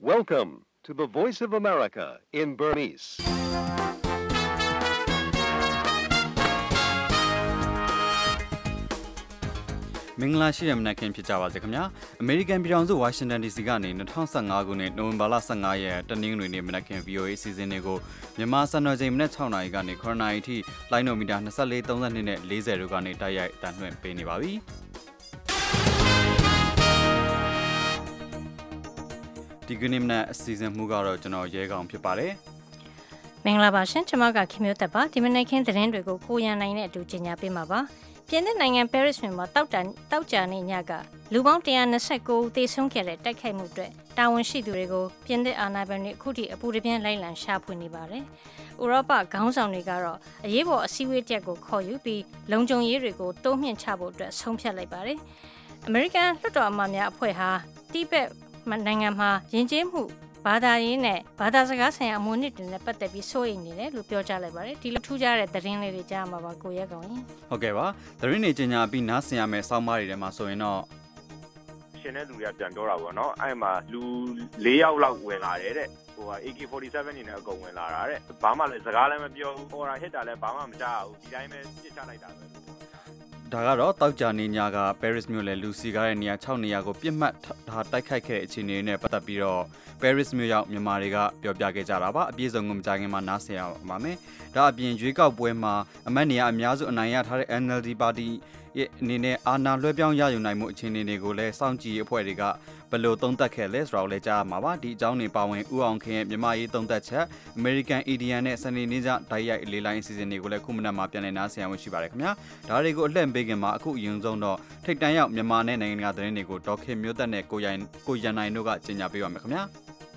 Welcome to the Voice of America in Burmese. ။မင်္ဂလာရှိတဲ့မနက်ခင်းဖြစ်ကြပါစေခင်ဗျာ။ American ပြည်ထောင်စု Washington DC ကနေ2015ခုနှစ်နိုဝင်ဘာလ15ရက်တနင်္ဂနွေနေ့မနက်ခင်း VOA အစီအစဉ်လေးကိုမြန်မာစံတော်ချိန်မနက်6နာရီကနေ9နာရီအထိလိုင်းနိုမီတာ24 32နဲ့40တို့ကနေတိုက်ရိုက်တန်လှည့်ပေးနေပါပြီ။ဒီကနေ့မနက်အစီအစဉ်မှုကတော့ကျွန်တော်ရဲကောင်ဖြစ်ပါတယ်။မင်္ဂလာပါရှင်ကျွန်မကခင်မျိုးသက်ပါဒီမနက်ခင်းသတင်းတွေကိုကိုရန်နိုင်နဲ့အတူကြီးညာပေးမှာပါ။ပြင်သစ်နိုင်ငံပဲရစ်မြို့မှာတောက်ကြနေညကလူပေါင်း129ဦးသေဆုံးခဲ့တဲ့တိုက်ခိုက်မှုအတွက်တာဝန်ရှိသူတွေကိုပြင်သစ်အာဏာပိုင်တွေအခုထိအပူတပြင်းလိုက်လံရှာဖွေနေပါတယ်။ဥရောပခေါင်းဆောင်တွေကတော့အရေးပေါ်အစည်းအဝေးတစ်ရပ်ကိုခေါ်ယူပြီးလုံခြုံရေးတွေကိုတိုးမြှင့်ချဖို့အတွက်ဆုံးဖြတ်လိုက်ပါတယ်။ အမေရိကန်လွှတ်တော်အမတ်များအဖွဲ့ဟာတိဘက်နိုင်ငံမှာယဉ်ကျေးမှုဘာသာရေးနဲ့ဘာသာစကားဆိုင်ရာအမွေအနှစ်တွေနဲ့ပတ်သက်ပြီးစိုးရိမ်နေတယ်လို့ပြောကြားလိုက်ပါတယ်ဒီလိုထူးခြားတဲ့သတင်းလေးတွေကြားမှာပါကိုရဲကောင်ရင်ဟုတ်ကဲ့ပါသတင်းတွေကြီးညာပြီးနားဆင်ရမယ်စောင်းမားတွေထဲမှာဆိုရင်တော့ရှင်တဲ့လူတွေကပြန်ပြောတာပေါ့နော်အဲ့မှာလူ4ယောက်လောက်ဝင်လာတယ်တဲ့ဟိုက AK47 နေနဲ့အကုန်ဝင်လာတာတဲ့ဘာမှလည်းစကားလည်းမပြောဘူးဟိုတာဟစ်တာလည်းဘာမှမကြားဘူးဒီတိုင်းပဲပြစ်ချလိုက်တာပဲဒါကတော့တောက်ကြနေညက Paris မြို့လေလူစီကားတဲ့နေရာ6နေရာကိုပြစ်မှတ်ထားတိုက်ခိုက်ခဲ့တဲ့အခြေအနေနဲ့ပတ်သက်ပြီးတော့ Paris မြို့ရောက်မြန်မာတွေကပြောပြခဲ့ကြတာပါအပြည့်စုံကိုမကြခင်မှာနားဆင်ရပါမယ်ဒါအပြင်ရွေးကောက်ပွဲမှာအမတ်နေရာအများစုအနိုင်ရထားတဲ့ NLD ပါတီရဲ့အနေနဲ့အာဏာလွှဲပြောင်းရယူနိုင်မှုအခြေအနေတွေကိုလည်းစောင့်ကြည့်အဖွဲ့တွေကဘယ်လိုသုံးသပ်ခဲ့လဲဆိုတာကိုလည်းကြားရမှာပါဒီအကြောင်းတွေပါဝင်ဦးအောင်ခင်ရဲ့မြန်မာရေးသုံးသပ်ချက် American EDN နဲ့စနေနေ့ကျဓာတ်ရိုက်လေးလိုင်းအစီအစဉ်တွေကိုလည်းခုမနက်မှာပြန်လည်နားဆင်ရရှိပါတယ်ခင်ဗျာဒါတွေကိုအလှည့်ပေးခင်မှာအခုအရင်ဆုံးတော့ထိတ်တန့်ရောက်မြန်မာနဲ့နိုင်ငံတကာသတင်းတွေကိုဒေါက်ခင်မျိုးသက်နဲ့ကိုရန်နိုင်တို့ကကြေညာပေးပါမယ်ခင်ဗျာ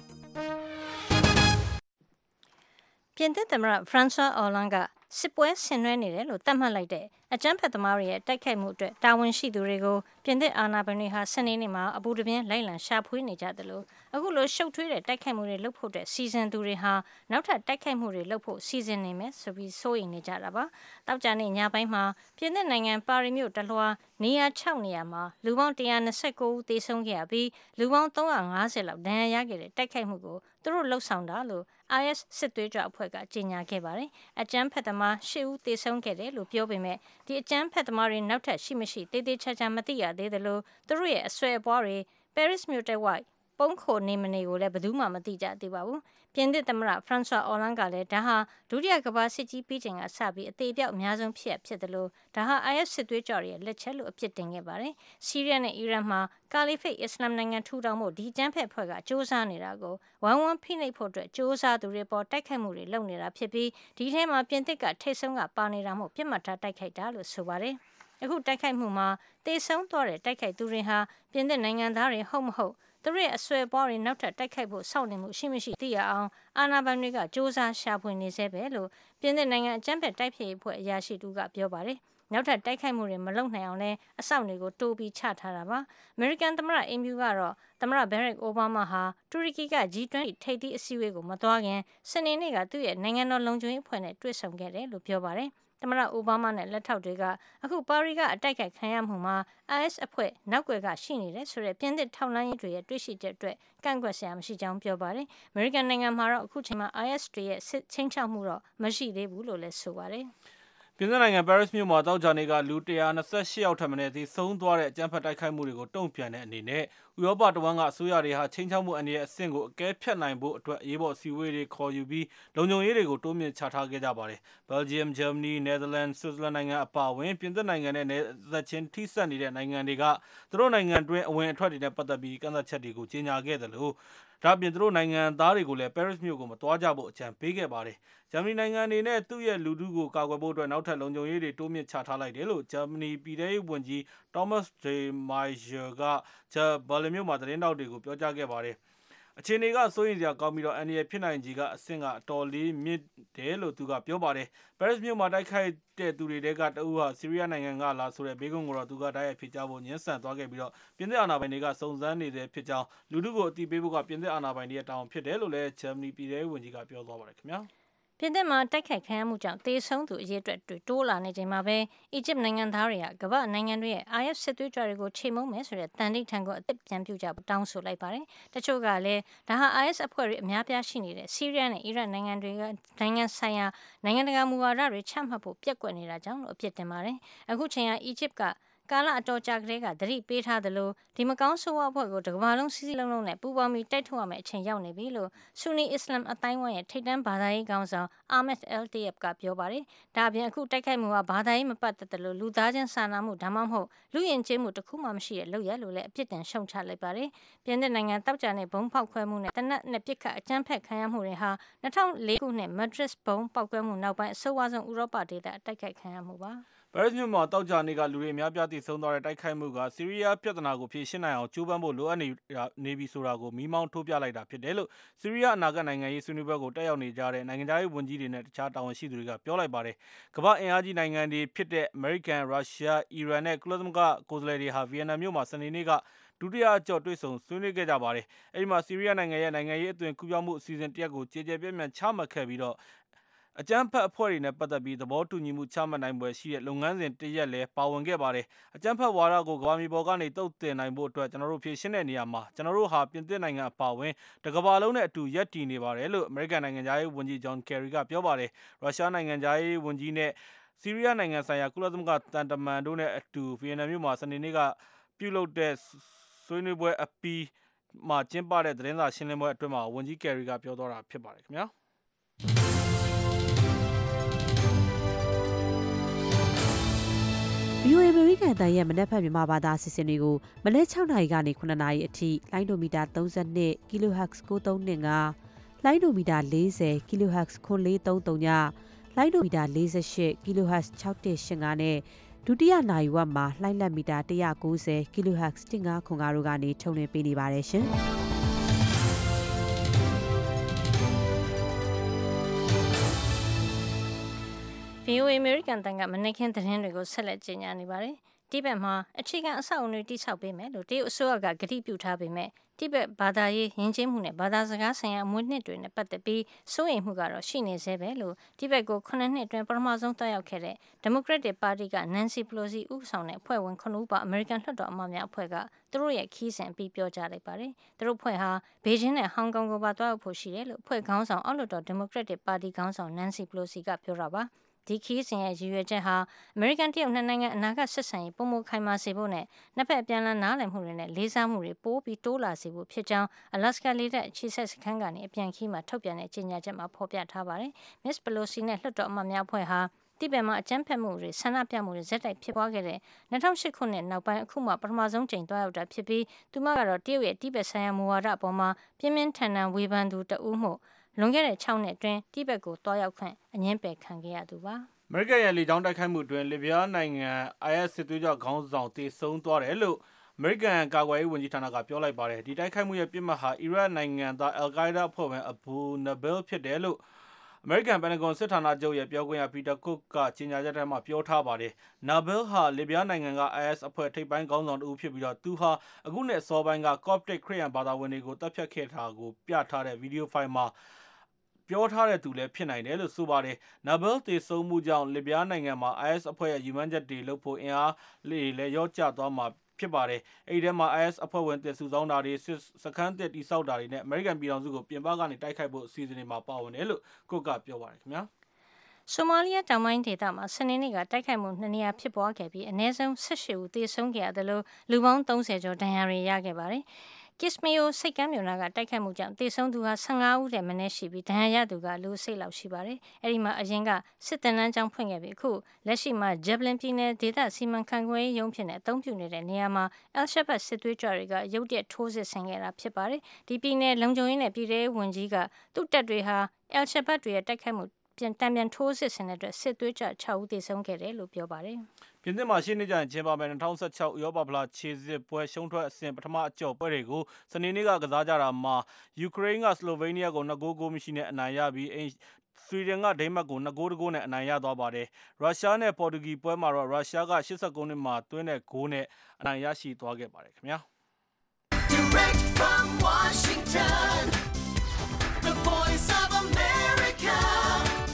ပြင်သစ်သမ္မတဖရန်ဆွာအော်လန်ကစစ်ပွဲဆင်နွှဲနေတယ်လို့သတ်မှတ်လိုက်တဲ့အကြမ်းဖက်သမားတွေရဲ့တိုက်ခိုက်မှုအတွက်တာဝန်ရှိသူတွေကိုပြင်သစ်အာဏာပိုင်တွေဟာစနေနေ့မှာအပူတပြင်းလိုက်လံရှာဖွေနေကြတယ်လို့အခုလိုရှုပ်ထွေးတဲ့တိုက်ခိုက်မှုတွေလုပ်ဖို့တဲ့စီစဉ်သူတွေဟာနောက်ထပ်တိုက်ခိုက်မှုတွေလုပ်ဖို့စီစဉ်နေမယ်ဆိုပြီးစိုးရိမ်နေကြတာပါတောက်ကြနေ့ညပိုင်းမှာပြင်သစ်နိုင်ငံပါရီမြို့တလွှာနေရာ6နေရာမှာလူပေါင်း129ဦးသေဆုံးခဲ့ပြီးလူပေါင်း350လောက်ဒဏ်ရာရခဲ့တဲ့တိုက်ခိုက်မှုကိုသူတို့လှုပ်ဆောင်တာလို့ IS စစ်သွေးကြွအဖွဲ့ကကြေညာခဲ့ပါတယ်အကြမ်းဖက်သမား10ဦးသေဆုံးခဲ့တယ်လို့ပြောပေမဲ့ဒီအကြမ်းဖက်သမားတွေနောက်ထပ်ရှိမရှိတေးသေးချာချာမသိရသေးသလိုသူတို့ရဲ့အဆွဲအပွားတွေ Paris မြို့တစ်ဝိုက်ပုံခိုနေမနေကိုလည်းဘယ်သူမှမသိကြသေးပါဘူးပြင်သစ်သမ္မတဖရန်ဆွာအော်လန်ကလည်းဒါဟာဒုတိယကမ္ဘာစစ်ကြီးပြီးချိန်ကစပြီးအသေးအပြောက်အများဆုံးဖြစ်တယ်လို့ဒါဟာ IS စစ်သွေးကြွတွေရဲ့လက်ချက်လို့အပြစ်တင်ခဲ့ပါတယ်ဆီးရီးယားနဲ့အီရန်မှာကာလီဖိတ်အစ္စလာမ်နိုင်ငံထူထောင်ဖို့ဒီကျန်းဖက်ဖွဲ့ကစ조사နေတာကိုဝမ်ဖိနှိပ်ဖို့အတွက်စ조사သူတွေပေါ်တိုက်ခိုက်မှုတွေလုပ်နေတာဖြစ်ပြီးဒီထဲမှာပြင်သစ်ကထိတ်ဆုံးကပါနေတာမို့ပြစ်မှတ်ထားတိုက်ခိုက်တာလို့ဆိုပါတယ်အခုတိုက်ခိုက်မှုမှာတေဆုံးသွားတဲ့တိုက်ခိုက်သူတွေဟာပြင်သစ်နိုင်ငံသားတွေဟုတ်မဟုတ်သူတို့ရဲ့အဆွဲပွားတွေနောက်ထပ်တိုက်ခိုက်ဖို့စောင့်နေမှုရှိမရှိသိရအောင်အာဏာပိုင်တွေကစ조사ရှာဖွေနေစေပဲလို့ပြင်သစ်နိုင်ငံအကြမ်းဖက်တိုက်ဖျက်ရေးအဖွဲ့အရာရှိတူကပြောပါတယ်နောက်ထပ်တိုက်ခိုက်မှုတွေမလုပ်နိုင်အောင်လဲအဆောက်တွေကိုတိုးပြီးချထားတာပါအမေရိကန်သမ္မတအင်ဖြူကတော့သမ္မတဘယ်ရက်အိုဘားမားဟာတူရကီက G20 ထိပ်သီးအစည်းအဝေးကိုမသွားခင်စနေနေ့ကသူ့ရဲ့နိုင်ငံတော်လုံခြုံရေးအဖွဲ့နဲ့တွေ့ဆုံခဲ့တယ်လို့ပြောပါတယ်သမ္မတအိုဘားမားနဲ့လက်ထောက်တွေကအခုပါရီကအတိုက်ခိုက်ခံရမှုမှာ IS အဖွဲ့နောက်ွယ်ကရှိနေတယ်ဆိုတဲ့ပြင်သစ်ထောက်လှမ်းရေးတွေရဲ့တွေ့ရှိချက်အတွက်ကန့်ကွက်စရာမရှိကြောင်းပြောပါတယ်။အမေရိကန်နိုင်ငံမှာတော့အခုချိန်မှာ IS တွေရဲ့ချင်းချောက်မှုတော့မရှိသေးဘူးလို့လည်းဆိုပါတယ်။ပြင်သစ်နိုင်ငံပဲရစ်မြို့မှာတောက်ကြနေကလူ128ယောက်ထပ်မံသေဆုံးသွားတဲ့အကြမ်းဖက်တိုက်ခိုက်မှုတွေကိုတုံ့ပြန်တဲ့အနေနဲ့ဥရောပတဝန်းကအစိုးရတွေဟာချင်းချောက်မှုအနေနဲ့အဆင့်ကိုအကဲဖြတ်နိုင်ဖို့အတွက်အရေးပေါ်စီဝေးတွေခေါ်ယူပြီးလုံခြုံရေးတွေကိုတိုးမြင့်ချထားခဲ့ကြပါတယ်။ Belgium, Germany, Netherlands, Switzerland နိုင်ငံအပါအဝင်ပြင်သစ်နိုင်ငံနဲ့နယ်စပ်ချင်းထိစပ်နေတဲ့နိုင်ငံတွေကသူတို့နိုင်ငံတွင်းအဝင်အထွက်တွေနဲ့ပတ်သက်ပြီးကန့်သတ်ချက်တွေကိုကြေညာခဲ့တယ်လို့ဒါ့အပြင်သူတို့နိုင်ငံသားတွေကိုလည်းပဲရစ်မြို့ကိုမသွားကြဖို့အကြံပေးခဲ့ပါတယ်။ဂျာမနီနိုင်ငံအနေနဲ့သူ့ရဲ့လူထုကိုကာကွယ်ဖို့အတွက်နောက်ထပ်လုံခြုံရေးတွေတိုးမြင့်ချထားလိုက်တယ်လို့ဂျာမနီပြည်ထောင်စုဝန်ကြီး Thomas de Maizière ကဘာလင်မြို့မှာသတင်းတောက်တွေကိုပြောကြားခဲ့ပါတယ်။အခြေအနေကစိုးရိမ်စရာကောင်းပြီးတော့အန်ဒီရဖြစ်နိုင်ကြီးကအဆင့်ကအတော်လေးမြင့်တယ်လို့သူကပြောပါတယ်။ပဲရစ်မြို့မှာတိုက်ခိုက်တဲ့သူတွေကတအူးဟာဆီးရီးယားနိုင်ငံကလာဆိုတဲ့ဘေးကွန်းကိုတော့သူကတိုက်ရိုက်ဖြေကြားဖို့ညှဉ်းဆန်သွားခဲ့ပြီးတော့ပြင်သစ်အာဏာပိုင်တွေကစုံစမ်းနေတဲ့ဖြစ်ကြောင်းလူထုကိုအသိပေးဖို့ကပြင်သစ်အာဏာပိုင်တွေရဲ့တာဝန်ဖြစ်တယ်လို့လည်းဂျာမနီပြည်ထောင်စုဝန်ကြီးကပြောသွားပါတယ်ခင်ဗျာ။ပြင်သစ်မှာတိုက်ခိုက်ခံရမှုကြောင့်သေဆုံးသူအရေအတွက်တွေတိုးလာနေချိန်မှာပဲအီဂျစ်နိုင်ငံသားတွေကကမ္ဘာနိုင်ငံတွေရဲ့ IS စစ်သွေးကြွတွေကိုချိန်မုံမယ်ဆိုတဲ့တန်ဋိဌာန်ကိုအသစ်ပြန်ပြုကြဖို့တောင်းဆိုလိုက်ပါတယ်။တချို့ကလည်းဒါဟာ IS အဖွဲ့တွေအများပြားရှိနေတဲ့ဆီးရီးယားနဲ့အီရတ်နိုင်ငံတွေကနိုင်ငံဆိုင်ရာနိုင်ငံတကာမူဝါဒတွေချမှတ်ဖို့ပြက်ကွက်နေတာကြောင့်လို့အပြစ်တင်ပါတယ်။အခုချိန်ဟာအီဂျစ်ကကာလအတော်ကြာကလေးကသတိပေးထားသလိုဒီမကောင်းဆိုးဝါးအဖွဲ့ကိုတကမ္ဘာလုံးစည်းစည်းလုံးလုံးနဲ့ပူးပေါင်းပြီးတိုက်ထုတ်ရမယ့်အချိန်ရောက်နေပြီလို့ဆူနီအစ္စလမ်အတိုင်းဝိုင်းရဲ့ထိပ်တန်းဘာသာရေးခေါင်းဆောင်အာမက်အယ်လ်တီယပ်ကပြောပါတယ်။ဒါအပြင်အခုတိုက်ခိုက်မှုဟာဘာသာရေးမပတ်သက်သလိုလူသားချင်းစာနာမှုဒါမှမဟုတ်လူယဉ်ကျေးမှုတစ်ခုမှမရှိတဲ့လုပ်ရလို့လည်းအပြစ်တင်ရှုံချလိုက်ပါတယ်။ပြင်သစ်နိုင်ငံတောက်ကြတဲ့ဘုံဖောက်ခွဲမှုနဲ့တနက်နဲ့ပစ်ခတ်အကြမ်းဖက်ခံရမှုတွေဟာ2004ခုနှစ်မက်ဒရစ်ဘုံပောက်ကွဲမှုနောက်ပိုင်းအဆိုးဝါးဆုံးဥရောပဒေသတိုက်ခိုက်ခံရမှုပါပဲရစ်မြို့မှာတောက်ကြနေကလူတွေအများပြားတည်ဆုံသွားတဲ့တိုက်ခိုက်မှုကဆီးရီးယားပြည်ထနာကိုဖြေရှင်းနိုင်အောင်ကြိုးပမ်းဖို့လိုအပ်နေပြီဆိုတာကိုမီးမောင်းထိုးပြလိုက်တာဖြစ်တယ်လို့ဆီးရီးယားအနာဂတ်နိုင်ငံရေးဆွေးနွေးပွဲကိုတက်ရောက်နေကြတဲ့နိုင်ငံသားရေးဝန်ကြီးတွေနဲ့တခြားတာဝန်ရှိသူတွေကပြောလိုက်ပါတယ်။ကမ္ဘာအင်အားကြီးနိုင်ငံတွေဖြစ်တဲ့အမေရိကန်၊ရုရှား၊အီရန်နဲ့ကုလသမဂ္ဂကိုယ်စားလှယ်တွေဟာဗီယက်နမ်မြို့မှာစနေနေ့ကဒုတိယအကြော့တွေ့ဆုံဆွေးနွေးခဲ့ကြပါတယ်။အဲဒီမှာဆီးရီးယားနိုင်ငံရဲ့နိုင်ငံရေးအသွင်ကူးပြောင်းမှုအစီအစဉ်တရက်ကိုကြေကြေပြန့်ပြန့်ချမှတ်ခဲ့ပြီးတော့အကြမ်းဖက်အဖွဲ့တွေနဲ့ပတ်သက်ပြီးသဘောတူညီမှုချမှတ်နိုင်ပွဲရှိတဲ့လုပ်ငန်းစဉ်တရက်လည်းပါဝင်ခဲ့ပါတယ်။အကြမ်းဖက်ဝါဒကိုကမ္ဘာမြေပေါ်ကနေတုတ်တင်နိုင်ဖို့အတွက်ကျွန်တော်တို့ဖြည့်ရှင်းတဲ့နေရာမှာကျွန်တော်တို့ဟာပြင်သစ်နိုင်ငံအပါအဝင်တကမ္ဘာလုံးနဲ့အတူရပ်တည်နေပါတယ်လို့အမေရိကန်နိုင်ငံသားရေးဝန်ကြီးဂျွန်ကယ်ရီကပြောပါတယ်။ရုရှားနိုင်ငံသားရေးဝန်ကြီးနဲ့ဆီးရီးယားနိုင်ငံဆိုင်ရာကုလသမဂ္ဂတန်တမန်တို့နဲ့အတူဗီယက်နမ်မြို့မှာစနေနေ့ကပြုလုပ်တဲ့ဆွေးနွေးပွဲအပြီးမှာကျင်းပတဲ့သတင်းစာရှင်းလင်းပွဲအတွင်းမှာဝန်ကြီးကယ်ရီကပြောသွားတာဖြစ်ပါတယ်ခင်ဗျာ။ VOA အမေရိကန်တန်ရဲ့မနက်ဖက်မြန်မာဘာသာအစီအစဉ်တွေကိုမနေ့6နာရီကနေ9နာရီအထိလိုင်းဒိုမီတာ32 kHz 9325လိုင်းဒိုမီတာ40 kHz 9433ညလိုင်းဒိုမီတာ48 kHz 6185နဲ့ဒုတိယနာရီဝက်မှာလိုင်းလက်မီတာ190 kHz 1505တို့ကနေထုတ်လွှင့်ပေးနေပါတယ်ရှင်။ VOA အမေရိကန်တန်ကမနေ့ကသတင်းတွေကိုဆက်လက်ကြေညာနေပါတယ်။တိဘက်မှာအခြေခံအဆောက်အအုံတွေတိစောက်ပေးမယ်လို့တရုတ်အစိုးရကကတိပြုထားပေမဲ့တိဘက်ဘာသာရေးယဉ်ကျေးမှုနဲ့ဘာသာစကားဆိုင်ရာအမွေအနှစ်တွေနဲ့ပတ်သက်ပြီးစိုးရိမ်မှုကတော့ရှိနေသေးပဲလို့တိဘက်ကို9နှစ်အတွင်းပထမဆုံးတက်ရောက်ခဲ့တဲ့ Democratic Party က Nancy Pelosi ဦးဆောင်တဲ့အဖွဲ့ဝင်9ဦးပါအမေရိကန်လွှတ်တော်အမတ်များအဖွဲ့ကသူတို့ရဲ့ခီးစဉ်ပြီးပြောကြားလိုက်ပါတယ်။သူတို့အဖွဲ့ဟာဘေဂျင်းနဲ့ဟောင်ကောင်ကိုပါတွားရောက်ဖို့ရှိတယ်လို့အဖွဲ့ခေါင်းဆောင်အောက်လွှတ်တော် Democratic Party ခေါင်းဆောင် Nancy Pelosi ကပြောတာပါ။ဒီခီးစဉ်ရဲ့ရည်ရွယ်ချက်ဟာအမေရိကန်တရုတ်နှစ်နိုင်ငံအနာဂတ်ဆက်ဆံရေးပုံမခိုင်မာစေဖို့နဲ့နှစ်ဖက်အပြန်အလှန်နားလည်မှုတွေနဲ့လေးစားမှုတွေပိုပြီးတိုးလာစေဖို့ဖြစ်ကြောင်းအလက်စကာလေတပ်အခြေစိုက်စခန်းကနေအပြန်ခီးမှာထုတ်ပြန်တဲ့ကြေညာချက်မှာဖော်ပြထားပါတယ်။ Miss Pelosi နဲ့လွှတ်တော်အမတ်များအဖွဲ့ဟာတိဘက်မှာအကြမ်းဖက်မှုတွေဆန္ဒပြမှုတွေဇက်တိုက်ဖြစ်ပွားခဲ့တဲ့2008ခုနှစ်နောက်ပိုင်းအခုမှပထမဆုံးကြိမ်တွားရောက်တာဖြစ်ပြီးသူမကတော့တရုတ်ရဲ့တိဘက်ဆိုင်ရာမူဝါဒအပေါ်မှာပြင်းပြင်းထန်ထန်ဝေဖန်သူတဦးမှုလွန်ခဲ့တဲ့6နှစ်အတွင်းတိဘက်ကိုတွားရောက်ခွင့်အငြင်းပယ်ခံခဲ့ရသူပါ။အမေရိကန်ရဲ့လေကြောင်းတိုက်ခိုက်မှုအတွင်းလစ်ဗျားနိုင်ငံ IS စစ်သွေးကြွခေါင်းဆောင်တေဆုံးသွားတယ်လို့အမေရိကန်ကာကွယ်ရေးဝန်ကြီးဌာနကပြောလိုက်ပါတယ်။ဒီတိုက်ခိုက်မှုရဲ့ပြစ်မှတ်ဟာအီရတ်နိုင်ငံသားအယ်ကိုင်းဒါအဖွဲ့ဝင်အဘူနဘယ်ဖြစ်တယ်လို့အမေရိကန်ပန်တဂွန်စစ်ဌာနချုပ်ရဲ့ပြောခွင့်ရပီတာကွတ်ကကြေညာချက်ထဲမှာပြောထားပါတယ်။နာဘယ်ဟာလစ်ဗျားနိုင်ငံက IS အဖွဲ့ထိပ်ပိုင်းခေါင်းဆောင်တဦးဖြစ်ပြီးတော့သူဟာအခုနှစ်အစောပိုင်းက Coptic ခရစ်ယာန်ဘာသာဝင်တွေကိုတပ်ဖြတ်ခဲ့တာကိုပြထားတဲ့ဗီဒီယိုဖိုင်မှာပြောထားတဲ့သူလည်းဖြစ်နိုင်တယ်လို့ဆိုပါတယ်။နာဘယ်တေဆုံးမှုကြောင့်လစ်ဗျားနိုင်ငံမှာ IS အဖွဲ့ရဲ့ယူမှန်းချက်တွေလုပ်ဖို့အင်အားလေးလည်းရော့ကျသွားမှာဖြစ်ပါတယ်။အဲဒီထဲမှာ IS အဖွဲ့ဝင်တစ်စုဆောင်းတာတွေစခန်းတစ်တိစောက်တာတွေနဲ့အမေရိကန်ပြည်ထောင်စုကိုပြင်ပကနေတိုက်ခိုက်ဖို့အစီအစဉ်တွေမှာပါဝင်တယ်လို့ကိုကပြောပါတယ်ခင်ဗျာ။ဆိုမာလီယာတောင်ပိုင်းဒေသမှာစနေနေ့ကတိုက်ခိုက်မှု2နေရာဖြစ်ပွားခဲ့ပြီးအနည်းဆုံး18ဦးသေဆုံးခဲ့ရတယ်လို့လူပေါင်း30ကျော်ဒဏ်ရာတွေရခဲ့ပါတယ်။ Kismayo စိတ်ကမ်းမြို့နာကတိုက်ခိုက်မှုကြောင့်သေဆုံးသူဟာ15ဦးထက်မနည်းရှိပြီးဒဏ်ရာရသူကလူစိတ်လောက်ရှိပါတယ်။အဲဒီမှာအရင်ကစစ်တပ်နှန်းကျောင်းဖွင့်ခဲ့ပြီးအခုလက်ရှိမှာ Jablin ပြည်နယ်ဒေသစီမံခန့်ခွဲရေးရုံးဖြစ်နေအသုံးပြုနေတဲ့နေရာမှာ Al-Shabaab စစ်သွေးကြွတွေကရုတ်တရက်ထိုးစစ်ဆင်ခဲ့တာဖြစ်ပါတယ်။ဒီပြည်နယ်လုံခြုံရေးနဲ့ပြည်ထောင်စုဝန်ကြီးကသူ့တပ်တွေဟာ Al-Shabaab တွေရဲ့တိုက်ခိုက်မှုတံပြန်ထိုးစစ်ဆင်တဲ့အတွက်စစ်သွေးကြွ6ဦးသေဆုံးခဲ့တယ်လို့ပြောပါတယ်။ပြင်သစ်မှာရှေ့နှစ်ကျရင်ကျင်းပမယ့်2016ဥရောပဖလားခြေစစ်ပွဲရှုံးထွက်အဆင့်ပထမအကျော့ပွဲတွေကိုစနေနေ့ကကစားကြတာမှာယူကရိန်းကစလိုဗေးနီးယားကို2ဂိုးမရှိနဲ့အနိုင်ရပြီးဆွီဒင်ကဒိန်းမတ်ကို2ဂိုး1ဂိုးနဲ့အနိုင်ရသွားပါတယ်။ရုရှားနဲ့ပေါ်တူဂီပွဲမှာတော့ရုရှားက89နှစ်မှာသွင်းတဲ့ဂိုးနဲ့အနိုင်ရရှိသွားခဲ့ပါတယ်ခင်ဗျာ။ Direct from Washington, the voice of America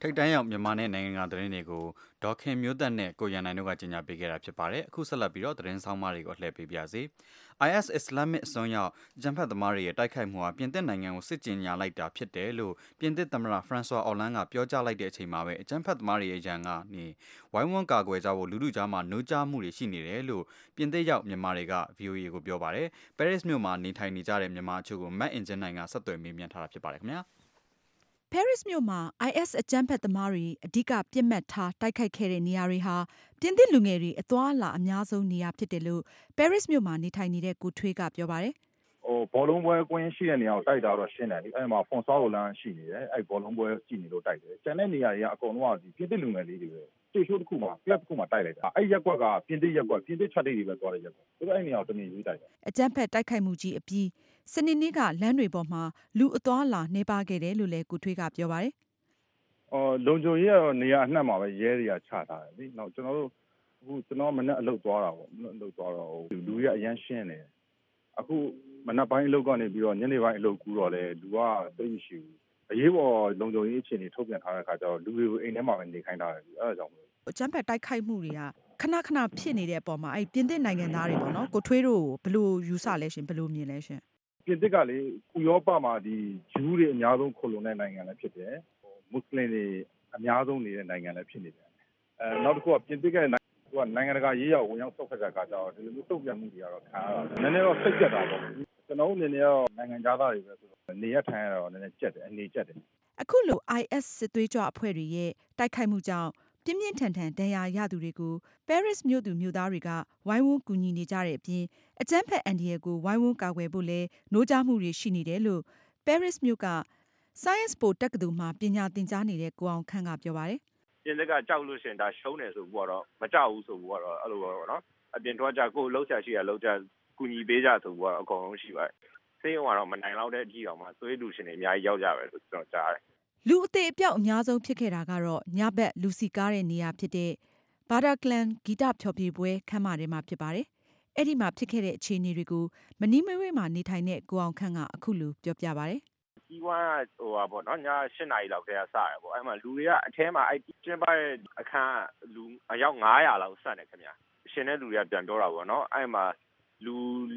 ထိပ်တန်းရောက်မြန်မာနဲ့နိုင်ငံကသတင်းတွေကိုဒေါခင်မျိုးသက်နဲ့ကိုရန်နိုင်တို့ကကြီးညာပေးခဲ့တာဖြစ်ပါတယ်အခုဆက်လက်ပြီးတော့သတင်းဆောင်မတွေကိုလှည့်ပေးပါစေ IS အစ္စလာမစ်အစွန်းရောက်ဂျမ်ဖတ်သမားတွေရဲ့တိုက်ခိုက်မှုဟာပြင်သစ်နိုင်ငံကိုစစ်ကြေညာလိုက်တာဖြစ်တယ်လို့ပြင်သစ်သမ္မတဖရန်ဆွာအော်လန်းကပြောကြားလိုက်တဲ့အချိန်မှာပဲဂျမ်ဖတ်သမားတွေရဲ့ရန်ကနေဝိုင်းဝန်းကာကွယ်ကြဖို့လူထုကြားမှာနှိုးကြားမှုတွေရှိနေတယ်လို့ပြင်သစ်ရောက်မြန်မာတွေက VOA ကိုပြောပါတယ်ပဲရစ်မြို့မှာနေထိုင်နေကြတဲ့မြန်မာအချို့ကိုမတ်အင်ဂျင်နိုင်ကဆက်သွယ်မေးမြန်းထားတာဖြစ်ပါတယ်ခင်ဗျာပဲရစ်မြို့မှာ IS အကြမ်းဖက်သမားတွေအဓိကပြစ်မှတ်ထားတိုက်ခိုက်ခဲ့တဲ့နေရာတွေဟာပြင်သစ်လူငယ်တွေအသွားအလာအများဆုံးနေရာဖြစ်တယ်လို့ပဲရစ်မြို့မှာနေထိုင်နေတဲ့ကိုထွေးကပြောပါတယ်ဘောလုံးပွဲကွင်းရှိတဲ့နေရာကိုတိုက်တာတော့ရှင်းတယ်လေအဲ့မှာဖွန်ဆောက်လမ်းရှိနေတယ်အဲ့ဘောလုံးပွဲကြည့်နေလို့တိုက်တယ်ကျန်တဲ့နေရာတွေကအကုန်လုံးကပြင်သစ်လူငယ်လေးတွေပဲတေရှိုးတစ်ခုမှာ club တစ်ခုမှာတိုက်လိုက်တာအဲ့ရက်ကွက်ကပြင်သစ်ရက်ကွက်ပြင်သစ်ချက်တွေပဲသွားတဲ့ရက်ကွက်ဆိုတော့အဲ့နေရာကိုတမင်ရေးတိုက်တယ်အကြမ်းဖက်တိုက်ခိုက်မှုကြီးအပြီးစနေနေ့ကလမ်းတွေပေါ်မှာလူအသွားလာနှဲပါခဲ့တယ်လို့လည်းကိုထွေးကပြောပါတယ်လုံခြုံရေးကတော့နေရာအနှံ့မှာပဲရဲတွေကချထားတယ်လေနောက်ကျွန်တော်မနေ့အလုပ်သွားတာပေါ့အလုပ်သွားတော့လူတွေကအရန်ရှင်းတယ်အခုမနက်ပိုင်းအလုပ်ကနေပြီးတော့ညနေပိုင်းအလုပ်ကူးတော့လေလူကသိမရှိဘူးအရေးပေါ်လုံခြုံရေးအခြေအနေထုတ်ပြန်ထားတဲ့အခါကျတော့လူတွေကိုအိမ်ထဲမှာပဲနေခိုင်းထားတယ်အဲဒါကြောင့်အကြမ်းဖက်တိုက်ခိုက်မှုတွေကခဏခဏဖြစ်နေတဲ့အပေါ်မှာအဲ့ပြင်သစ်နိုင်ငံသားတွေပေါ့နော်ကိုထွေးတို့ဘယ်လိုယူဆလဲရှင်ဘယ်လိုမြင်လဲရှင်ပြင်သစ်ကလေဥရောပမှာဒီဂျူးတွေအများဆုံးခိုလုံတဲ့နိုင်ငံလည်းဖြစ်တယ်မွတ်စလင်တွေအများဆုံးနေတဲ့နိုင်ငံလည်းဖြစ်နေတယ်နောက်တစ်ခုကပြင်သစ်ကနိုင်ငံတကာရေးရောက်ဝင်ရောက်ဆောက်ဖက်တဲ့အခါကျတော့ဒီလိုမျိုးတုံ့ပြန်မှုတွေကတော့ခံရတာနည်းနည်းတော့စိတ်ကြက်တာပေါ့ကျွန်တော်အနေနဲ့ကတော့နိုင်ငံသားတွေပဲဆိုတော့နေရထိုင်ရတော့နည်းနည်းကြက်တယ်အနေကြက်တယ်အခုလို IS စစ်သွေးကြွအဖွဲ့တွေရဲ့တိုက်ခိုက်မှုကြောင့်ပြင်းပြင်းထန်ထန်ဒဏ်ရာရသူတွေကိုပဲရစ်မြို့သူမြို့သားတွေကဝိုင်းဝန်းကူညီနေကြတဲ့အပြင်အကြမ်းဖက်အန်ဒီရဲ့ကိုဝိုင်းဝန်းကာကွယ်ဖို့လဲနှိုးကြားမှုတွေရှိနေတယ်လို့ပဲရစ်မြို့က Sciences Po တက္ကသိုလ်မှာပညာသင်ကြားနေတဲ့ကိုအောင်ခန့်ကပြောပါတယ်ပြင်သစ်ကကြောက်လို့ရှင်ဒါရှုံးတယ်ဆိုပြီးတော့မကြောက်ဘူးဆိုပြီးတော့အဲ့လိုပေါ့နော်အပြင်ထွက်ကြကိုလှုပ်ရှားရှိရလှုပ်ကြကူညီပေးကြဆိုပြီးတော့အကုန်လုံးရှိပါတယ်စိတ်ရောမနိုင်တော့တဲ့အကြည့်အောင်မှာသွေးလူရှင်တွေအများကြီးရောက်ကြပဲလို့ကျွန်တော်ကြားတယ်လူအသေးအပြောက်အများဆုံးဖြစ်ခဲ့တာကတော့ညဘက်လူစီကားတဲ့နေရာဖြစ်တဲ့ဘာဒါကလန်ဂီတဖျော်ဖြေပွဲခန်းမထဲမှာဖြစ်ပါတယ်အဲ့ဒီမှာဖြစ်ခဲ့တဲ့အခြေအနေတွေကိုမနီးမဝေးမှာနေထိုင်တဲ့ကိုအောင်ခန့်ကအခုလိုပြောပြပါတယ်ကြီးဝါပေါ့နော်ည8 နာရီလောက်တည်းကစရပေါ့အဲ့မှာလူတွေကအထဲမှာအဲ့ကျင်းပတဲ့အခန်းလူအယောက်900လောက်ဆက်နေခင်ဗျာရှင်တဲ့လူတွေကပြန်ပြောတာပေါ့နော်အဲ့မှာလူ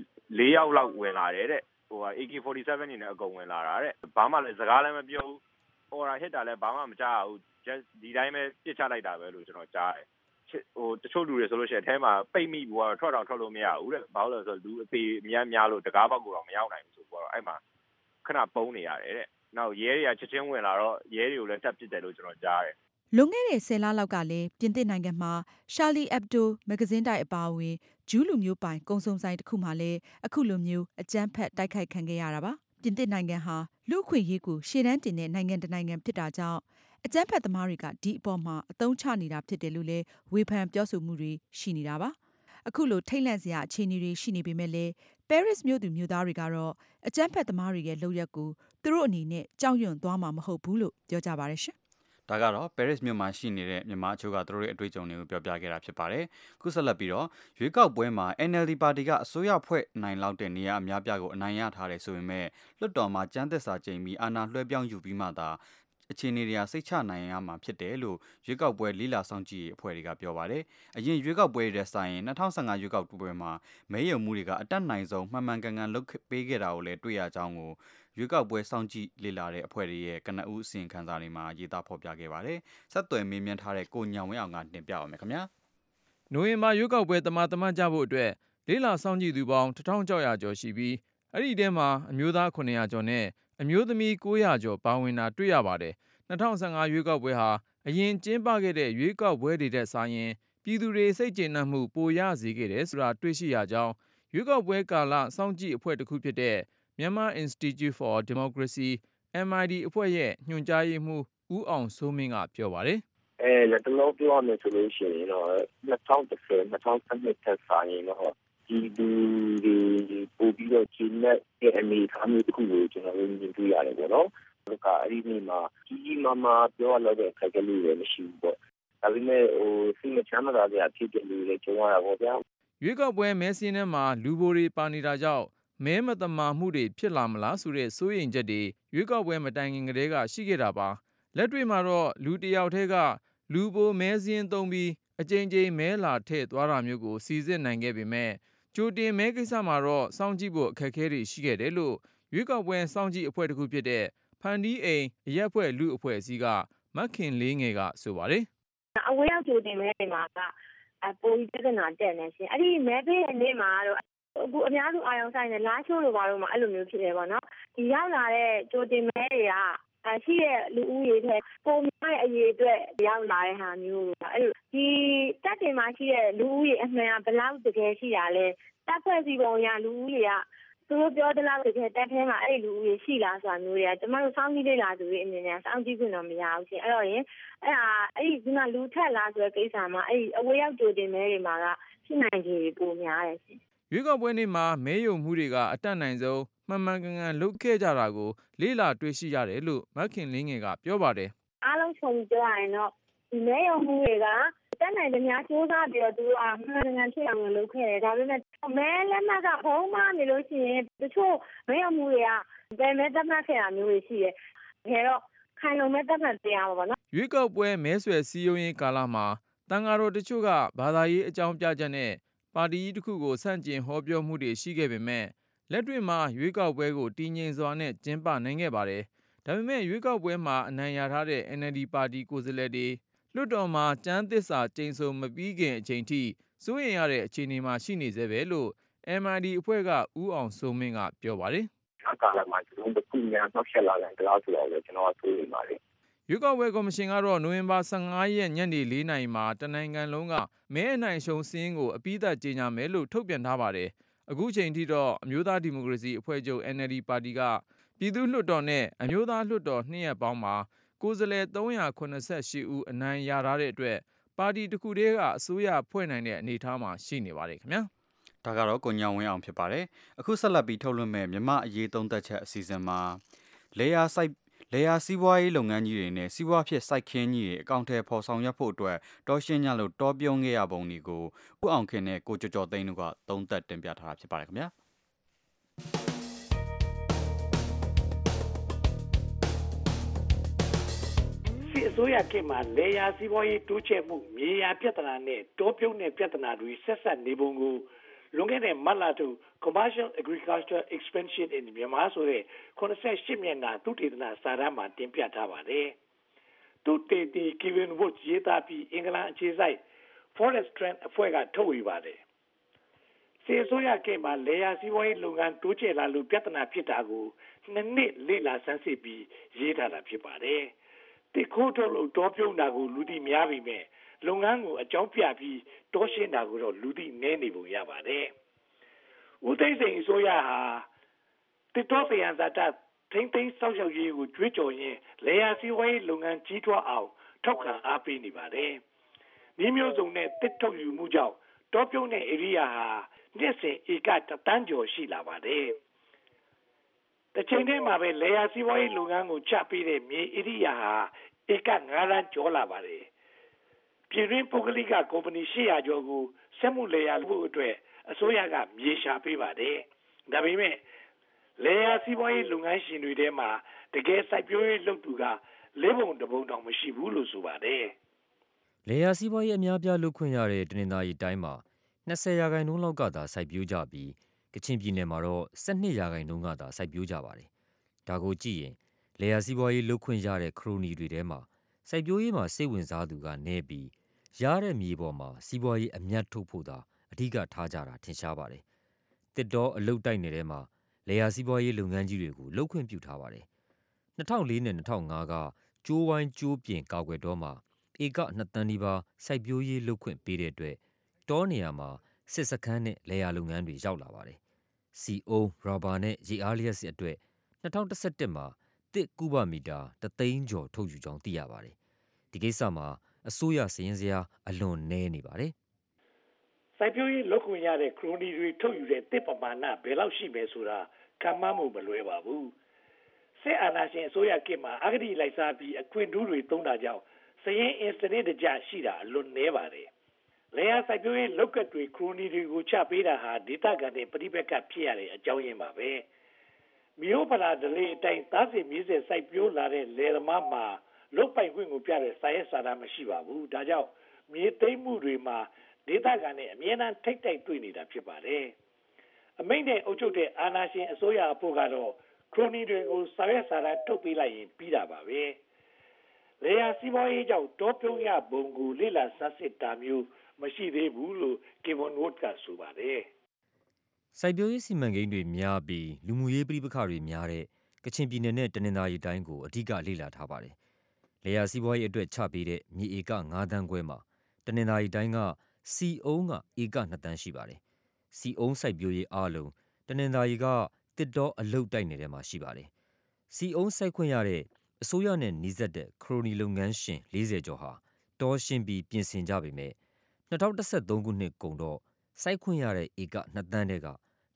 4ယောက်လောက်ဝင်လာတယ်တဲ့AK47 နေနဲ့အကုန်ဝင်လာတာတဲ့ဘာမှလည်းစကားလည်းမပြောဘူးဟိုဟစ်တာလည်းဘာမှမကြားဘူး just ဒီတိုင်းပဲပြစ်ချလိုက်တာပဲလို့ကျွန်တော်ကြားတယ်တချို့လူတွေဆိုလို့ရှိရင်အထဲမှာပိတ်မိဘူးကတော့ထွက်လို့မရဘူးတဲ့ဘာလို့လဲဆိုတော့လူအသေးများလို့တကားပေါက်ကိုတော့မရောက်နိုင်ဘူးဆိုတော့အဲ့မှာခဏပုံးနေရတယ်တဲ့နောက်ရဲတွေကချက်ချင်းဝင်လာတော့ရဲတွေကိုလည်းတက်ပစ်တယ်လို့ကျွန်တော်ကြားတယ်လွန်ခဲ့တဲ့10 လလောက်ကလည်းပြင်သစ်နိုင်ငံမှာ Charlie Hebdo မဂ္ဂဇင်းတိုက်အပါအဝင်ဂျူးလူမျိုးပိုင်ကုံစုံဆိုင်တစ်ခုမှာလည်းအခုလိုမျိုးအကြမ်းဖက်တိုက်ခိုက်ခံခဲ့ရတာပါပြင်သစ်နိုင်ငံဟာလူ့အခွင့်အရေးကိုရှေ့တန်းတင်တဲ့နိုင်ငံတစ်နိုင်ငံဖြစ်တာကြောင့်အကြမ်းဖက်သမားတွေကဒီအပေါ်မှာအသုံးချနေတာဖြစ်တယ်လို့လည်းဝေဖန်ပြောဆိုမှုတွေရှိနေတာပါအခုလိုထိတ်လန့်စရာအခြေအနေတွေရှိနေပေမဲ့လည်းပဲရစ်မြို့သူမြို့သားတွေကတော့အကြမ်းဖက်သမားတွေရဲ့လုပ်ရက်ကိုသူတို့အနေနဲ့ကြောက်ရွံ့သွားမှာမဟုတ်ဘူးလို့ပြောကြပါတယ်ရှင်ဒါကတော့ပဲရစ်မြို့မှာရှိနေတဲ့မြန်မာအချို့ကသူတို့ရဲ့အတွေ့အကြုံတွေကိုပြောပြခဲ့တာဖြစ်ပါတယ်။ခုဆက်လက်ပြီးတော့ရွေးကောက်ပွဲမှာ NLD ပါတီကအစိုးရဖွဲ့နိုင်လောက်တဲ့နေရာအများပြားကိုအနိုင်ရထားတယ်ဆိုပေမဲ့လွှတ်တော်မှာကျန်းသက်စာချိန်ပြီးအာဏာလွှဲပြောင်းယူပြီးမှသာအခြေအနေတွေကစိတ်ချနိုင်ရမှာဖြစ်တယ်လို့ရွေးကောက်ပွဲလီလာဆောင်ကြည့်အဖွဲ့တွေကပြောပါတယ်။အရင်ရွေးကောက်ပွဲတွေဆိုင်ရင်2015ရွေးကောက်ပွဲမှာမဲရုံမှုတွေကအတက်နိုင်ဆုံးမှန်မှန်ကန်ကန်လုပ်ပေးခဲ့တာကိုလည်းတွေ့ရကြောင်းကိုရွေးကောက်ပွဲစောင့်ကြည့်လေ့လာတဲ့အဖွဲ့တွေရဲ့ကနဦးအစီရင်ခံစာတွေမှာရေးသားဖော်ပြခဲ့ပါတယ်။ဆက်သွယ်မေးမြန်းထားတဲ့ကိုညောင်ဝင်းအောင်ကတင်ပြပါမယ်ခင်ဗျာ။နိုဝင်ဘာရွေးကောက်ပွဲတမန်ကြဖို့အတွက်လေ့လာစောင့်ကြည့်သူပေါင်း1600ကျော်ရှိပြီးအဲ့ဒီထဲမှာအမျိုးသား900ကျော်နဲ့အမျိုးသမီး900ကျော်ပါဝင်တာတွေ့ရပါတယ်။2015ရွေးကောက်ပွဲဟာအရင်ကျင်းပခဲ့တဲ့ရွေးကောက်ပွဲတွေထက်စာရင်ပြည်သူတွေစိတ်ကျေနပ်မှုပိုရစေခဲ့တယ်ဆိုတာတွေ့ရှိရကြောင်းရွေးကောက်ပွဲကာလစောင့်ကြည့်အဖွဲ့တစ်ခုဖြစ်တဲ့Myanmar Institute for Democracy MID အဖွဲ့ရဲ့ညွှန်ကြားရေးမှူးဦးအောင်စိုးမင်းကပြောပါတယ်လက်တလုံးပြောရမယ်ဆိုလို့ရှိရင်တော့2010 2012ထက်စာရင်တော့ဒီလူတွေပို့ပြီးတော့ကျင်းတဲ့အနေအထားမျိုးတစ်ခုကိုကျွန်တော်တို့မြင်တွေ့ရတယ်ပေါ့နော်။ဒါကအဲ့ဒီနေ့မှာကြီးမားမားပြောရလို့တဲ့ခိုက်ကလေးတွေမရှိဘူးပေါ့။ဒါပေမဲ့စိတ်မချမ်းသာကြဖြစ်တဲ့လူတွေကြုံရတာပေါ့ဗျာ။ရွေးကောက်ပွဲမဲစင်းထဲမှာလူပိုတွေပါနေတာကြောင့်မဲမတမာမှုတွေဖြစ်လာမလားဆိုတဲ့စိုးရိမ်ချက်တွေရွေးကောက်ပွဲမတိုင်ခင်ကတည်းကရှိခဲ့တာပါလက်တွေ့မှာတော့လူတစ်ယောက်တည်းကလူပိုမဲစင်းသုံးပြီးအကြိမ်ကြိမ်မဲလာထည့်သွားတာမျိုးကိုစီစစ်နိုင်ခဲ့ပေမဲ့ကြိုတင်မဲကိစ္စမှာတော့စောင့်ကြည့်ဖို့အခက်အခဲတွေရှိခဲ့တယ်လို့ရွေးကောက်ပွဲစောင့်ကြည့်အဖွဲ့တစ်ခုဖြစ်တဲ့ဖန်တီးအိမ်အရက်ဖွဲ့လူအဖွဲ့အစည်းကမခင်လေးငယ်ကဆိုပါတယ်အဝေးရောက်ကြိုတင်မဲတွေမှာကပိုပြီးပြဿနာတက်နေရှင်အဲ့ဒီမဲပေးတဲ့နေ့မှာတော့အခုအများစုအာရုံစိုက်နေလားချိုးလို့ပါတော့မှအဲ့လိုမျိုးဖြစ်တယ်ပေါ့နော်ဒီရောက်လာတဲ့ကြိုတင်မဲတွေကရှိတဲ့လူဦးရေထဲပုံမှန်အရေးအတွက်ရောက်လာတဲ့ဟာမျိုးအဲ့လိုဒီတက်တင်မှာရှိတဲ့လူဦးရေအမှန်ကဘယ်လောက်တကယ်ရှိတာလဲတက်ဖွဲ့စီပုံရလူဦးရေကသူတို့ပြောတဲ့လောက်တကယ်တက်ထဲမှာအဲ့လူဦးရေရှိလားဆိုတာမျိုးတွေကကျမတို့စောင့်ကြည့်လေ့လာသူတွေအနေနဲ့စောင့်ကြည့်ခွင့်တော့မရဘူးရှင်အဲ့တော့ရင်အဲ့ဒီကလူထက်လားဆိုတဲ့ကိစ္စမှာအဲ့အဝေးရောက်ကြိုတင်မဲတွေမှာကဖြစ်နိုင်ခြေပိုများတယ်ရှင်ရွေးကောက်ပွဲနေ့မှာမဲယုံမှုတွေကအတက်နိုင်ဆုံးမှန်မှန်ကန်ကန်လုပ်ခဲ့ကြတာကိုလေ့လာတွေ့ရှိရတယ်လို့မခင်လင်းငယ်ကပြောပါတယ်အားလုံးခြုံပြောရရင်တော့ဒီမဲယုံမှုတွေကတက်နိုင်တဲ့များစူးစမ်းပြီးတော့သူကမှန်ကန်ဖြစ်အောင်လုပ်ခဲ့တယ်ဒါပေမဲ့မဲလက်မှတ်ကဘုံမှနေလို့ရှိရင်တချို့မဲယုံမှုတွေကဘယ်မဲတက်မှတ်ခဲ့တာမျိုးတွေရှိတယ်ဒါတော့ခိုင်လုံမဲတက်မှတ်တရားပါနော်ရွေးကောက်ပွဲမဲဆွယ်စည်းရုံးရေးကာလမှာတန်ဃာတော်တချို့ကဘာသာရေးအကြောင်းပြချက်နဲ့ပါတီကြီးတစ်ခုကိုဆန့်ကျင်ဟောပြောမှုတွေရှိခဲ့ပေမဲ့လက်တွေ့မှာရွေးကောက်ပွဲကိုတည်ငြိမ်စွာနဲ့ကျင်းပနိုင်ခဲ့ပါတယ်ဒါပေမဲ့ရွေးကောက်ပွဲမှာအနိုင်ရထားတဲ့ NLD ပါတီကိုယ်စားလှယ်တွေလွှတ်တော်မှာကျမ်းသစ္စာကျိန်ဆိုမပြီးခင်အချိန်ထိစိုးရိမ်ရတဲ့အခြေအနေမှာရှိနေသေးပဲလို့ MID အဖွဲ့ကဦးအောင်စိုးမင်းကပြောပါတယ်။ကာလမှာကျွန်တော်တို့ခုများနောက်ဆက်လာတဲ့တရားဆိုတော့ကျွန်တော်စိုးရိမ်ပါတယ်။ရွေးကောက်ပွဲကော်မရှင်ကတော့နိုဝင်ဘာ15ရက်ညနေ4 နာရီမှာတနိုင်ငံလုံးကမဲအနိုင်ရှုံးစင်းကိုအပြီးသတ်ကြေညာမယ်လို့ထုတ်ပြန်ထားပါတယ်။အခုချိန်ထိတော့အမျိုးသားဒီမိုကရေစီအဖွဲ့ချုပ် NLD ပါတီကပြည်သူ့လွှတ်တော်နဲ့အမျိုးသားလွှတ်တော်2ရပ်ပေါင်းမှာကိုယ်စားလှယ်388ဦးအနိုင်ရထားတဲ့အတွက်ပါတီတစ်ခုတည်းကအစိုးရဖွဲ့နိုင်တဲ့အနေအထားမှာရှိနေပါတယ်ခင်ဗျာဒါကတော့ကိုညောင်ဝင်းအောင်ဖြစ်ပါတယ်အခုဆက်လက်ပြီးထုတ်လွှင့်မဲ့မြမအရေးသုံးသက်ချက်အစီအစဉ်မှာလေယာစီးပွားရေးလုပ်ငန်းကြီးတွေနဲ့စီးပွားဖြစ်စိုက်ခင်းကြီးတွေအကောင့်ထဲပေါ်ဆောင်ရွက်ဖို့အတွက်တောရှင်းညလို့တောပြုံးခဲ့ရပုံတွေကိုဦးအောင်ခင်နဲ့ကိုကျော်ကျော်သိန်းတို့ကသုံးသက်တင်ပြထားတာဖြစ်ပါတယ်ခင်ဗျာအစိုးရခေတ်မှာလေယာစီးပွားရေးတိုးချဲ့မှုမြေယာပြဿနာနဲ့တောပြုံးတဲ့ပြဿနာတွေဆက်ဆက်နေပုံကိုလွန်ခဲ့တဲ့မတ်လတု Commercial Agriculture Expansion in Myanmar ဆိုတဲ့88မျက်နှာသုတေသနစာတမ်းမှာတင်ပြထားပါတယ်။သုတေသီ Kevin Woods ရေးသားပြီးအင်္ဂလန်အခြေစိုက် Forest Trend အဖွဲ့ကထုတ်ဝေပါတယ်။စီအစိုးရခေတ်မှာလေယာစီးပွားရေးလုပ်ငန်းတိုးချဲ့လာလို့ပြဿနာဖြစ်တာကို2 နှစ်လေ့လာဆန်းစစ်ပြီးရေးထားတာဖြစ်ပါတယ်။တစ်ခိုးထုတ်လို့တောပြုံးတာကိုလူသိများပြီမဲ့လုပ်ငန်းကိုအကြောင်းပြပြီးတောရှင်းတာကိုတော့လူသိနည်းနေပုံရပါတယ်။ဦးသိန်းစိန်အစိုးရဟာတစ်တောပြန်ဇာတ်ထိမ့်သိမ်းစောင့်ရှောက်ရေးကိုကြွေးကြော်ရင်းလေယာစီဝိုင်းလုပ်ငန်းကြီးထွားအောင်ထောက်ခံအားပေးနေပါတယ်။ဒီမျိုးစုံနဲ့တစ်ထုတ်ယူမှုကြောင့်တောပြုံးတဲ့ဧရိယာဟာနှစ်စဉ်ဧက1 တန်းကျော်ရှိလာပါတယ်။တစ်ချိန်တည်းမှာပဲလေယာစီဝိုင်းလုပ်ငန်းကိုချပေးတဲ့မြေဧရိယာဟာဧက9 တန်းကျော်လာပါတယ်။ပြည်တွင်းပုဂ္ဂလိကကုမ္ပဏီ800ကျော်ကိုစက်မှုလေယာလုပ်ဖို့အတွက်အစိုးရကမြေရှာပေးပါတယ်။ဒါပေမဲ့လေယာစီးပွားရေးလုပ်ငန်းရှင်တွေထဲမှာတကယ်စိုက်ပျိုးရေးလုပ်သူက4 ပုံ 1 ပုံတောင်မရှိဘူးလို့ဆိုပါတယ်။လေယာစီးပွားရေးအများပြားလုပ်ခွင့်ရတဲ့တနင်္သာရီတိုင်းမှာ20% လောက်ကသာစိုက်ပျိုးကြပြီးကချင်ပြည်နယ်မှာတော့12% ကသာစိုက်ပျိုးကြပါတယ်။ဒါကိုကြည့်ရင်လေယာစီးပွားရေးလုပ်ခွင့်ရတဲ့ခရိုနီတွေထဲမှာစိုက်ပျိုးရေးမှာစိတ်ဝင်စားသူကနည်းပြီးရတဲ့မြေပေါ်မှာစီးပွားရေးအမြတ်ထုတ်ဖို့သာအဓိကထားကြတာထင်ရှားပါတယ်။တစ်တောအလုတ်တိုက်နယ်မှာလေယာစီးပွားရေးလုပ်ငန်းကြီးတွေကိုလှုပ်ခွင့်ပြုထားပါတယ်။2004နဲ့2005ကကျိုးဝိုင်းကျိုးပြင်ကာကွယ်တော့မှာဧက2 သန်းနီးပါးစိုက်ပျိုးရေးလုပ်ခွင့်ပေးတဲ့အတွက်တောနေရာမှာစစ်စခန်းနဲ့လေယာလုပ်ငန်းတွေရောက်လာပါတယ်။စီအုံးရာဘာနဲ့ရေအားလျက်စစ်အတွက်2011မှာတစ်ကုဘမီတာ3 သိန်းကျော်ထုတ်ယူကြောင်းသိရပါတယ်။ဒီကိစ္စမှာအစိုးရစည်ရင်းစရာအလွန်နည်းနေပါတယ်။စိုက်ပျိုးရေးလုပ်ခွင့်ရတဲ့ခရိုနီတွေထုတ်ယူတဲ့တစ်ပမာဏဘယ်လောက်ရှိမယ်ဆိုတာခံမှန်းမှုမလွယ်ပါဘူး။စစ်အာဏာရှင်အစိုးရခေတ်မှာအဂတိလိုက်စားပြီးအခွင့်ထူးတွေသုံးတာကြောင့်စည်ရင်းအင်စနစ်တကျရှိတာအလွန်နည်းပါတယ်။လေယာစိုက်ပျိုးရေးလောက်ကတွေခရိုနီတွေကိုချပေးတာဟာဒေသခံတွေပြိပက္ခဖြစ်ရတဲ့အကြောင်းရင်းပါပဲ။မျိုးပလာဒလေးအတိုင်းသားစစ်မြေးဆက်စိုက်ပျိုးလာတဲ့လယ်သမားမှာလုတ်ပိုင်ခွင့်ကိုပြတဲ့စာရေးစာတမ်းမရှိပါဘူးဒါကြောင့်မြေသိမ်းမှုတွေမှာဒေသခံနဲ့အမြဲတမ်းထိတ်တိုက်တွေ့နေတာဖြစ်ပါတယ်အမိန့်နဲ့အုပ်ချုပ်တဲ့အာဏာရှင်အစိုးရအဖို့ကတော့ခရိုနီတွေကိုစာရေးစာတမ်းထုတ်ပေးလိုက်ရင်ပြီးတာပါပဲလေယာစီးပွားရေးကြောင့်တောပြုံးရပုံကိုလေ့လာဆန်းစစ်တာမျိုးမရှိသေးဘူးလို့ကေဗွန်ဝတ်ကဆိုပါတယ်စိုက်ပျိုးရေးစီမံကိန်းတွေများပြီးလူမှုရေးပြဋိပက္ခတွေများတဲ့ကချင်ပြည်နယ်နဲ့တနင်္သာရီတိုင်းကိုအဓိကလေ့လာထားပါတယ်။လေယာစီးပွားရေးအတွက်ချပေးတဲ့မြေဧက9 သန်းခွဲမှာတနင်္သာရီတိုင်းကစီအုံးကဧက2 သန်းရှိပါတယ်။စီအုံးစိုက်ပျိုးရေးအားလုံးတနင်္သာရီကတစ်တောအလုတ်တိုက်နယ်ထဲမှာရှိပါတယ်။စီအုံးစိုက်ခွင့်ရတဲ့အစိုးရနဲ့နှီးစပ်တဲ့ခရိုနီလုပ်ငန်းရှင်40ကျော်ဟာတောရှင်းပြီးပြင်ဆင်ကြပေမဲ့2013ခုနှစ်ကုန်တော့စိုက်ခွင့်ရတဲ့ဧက2 သန်းတဲက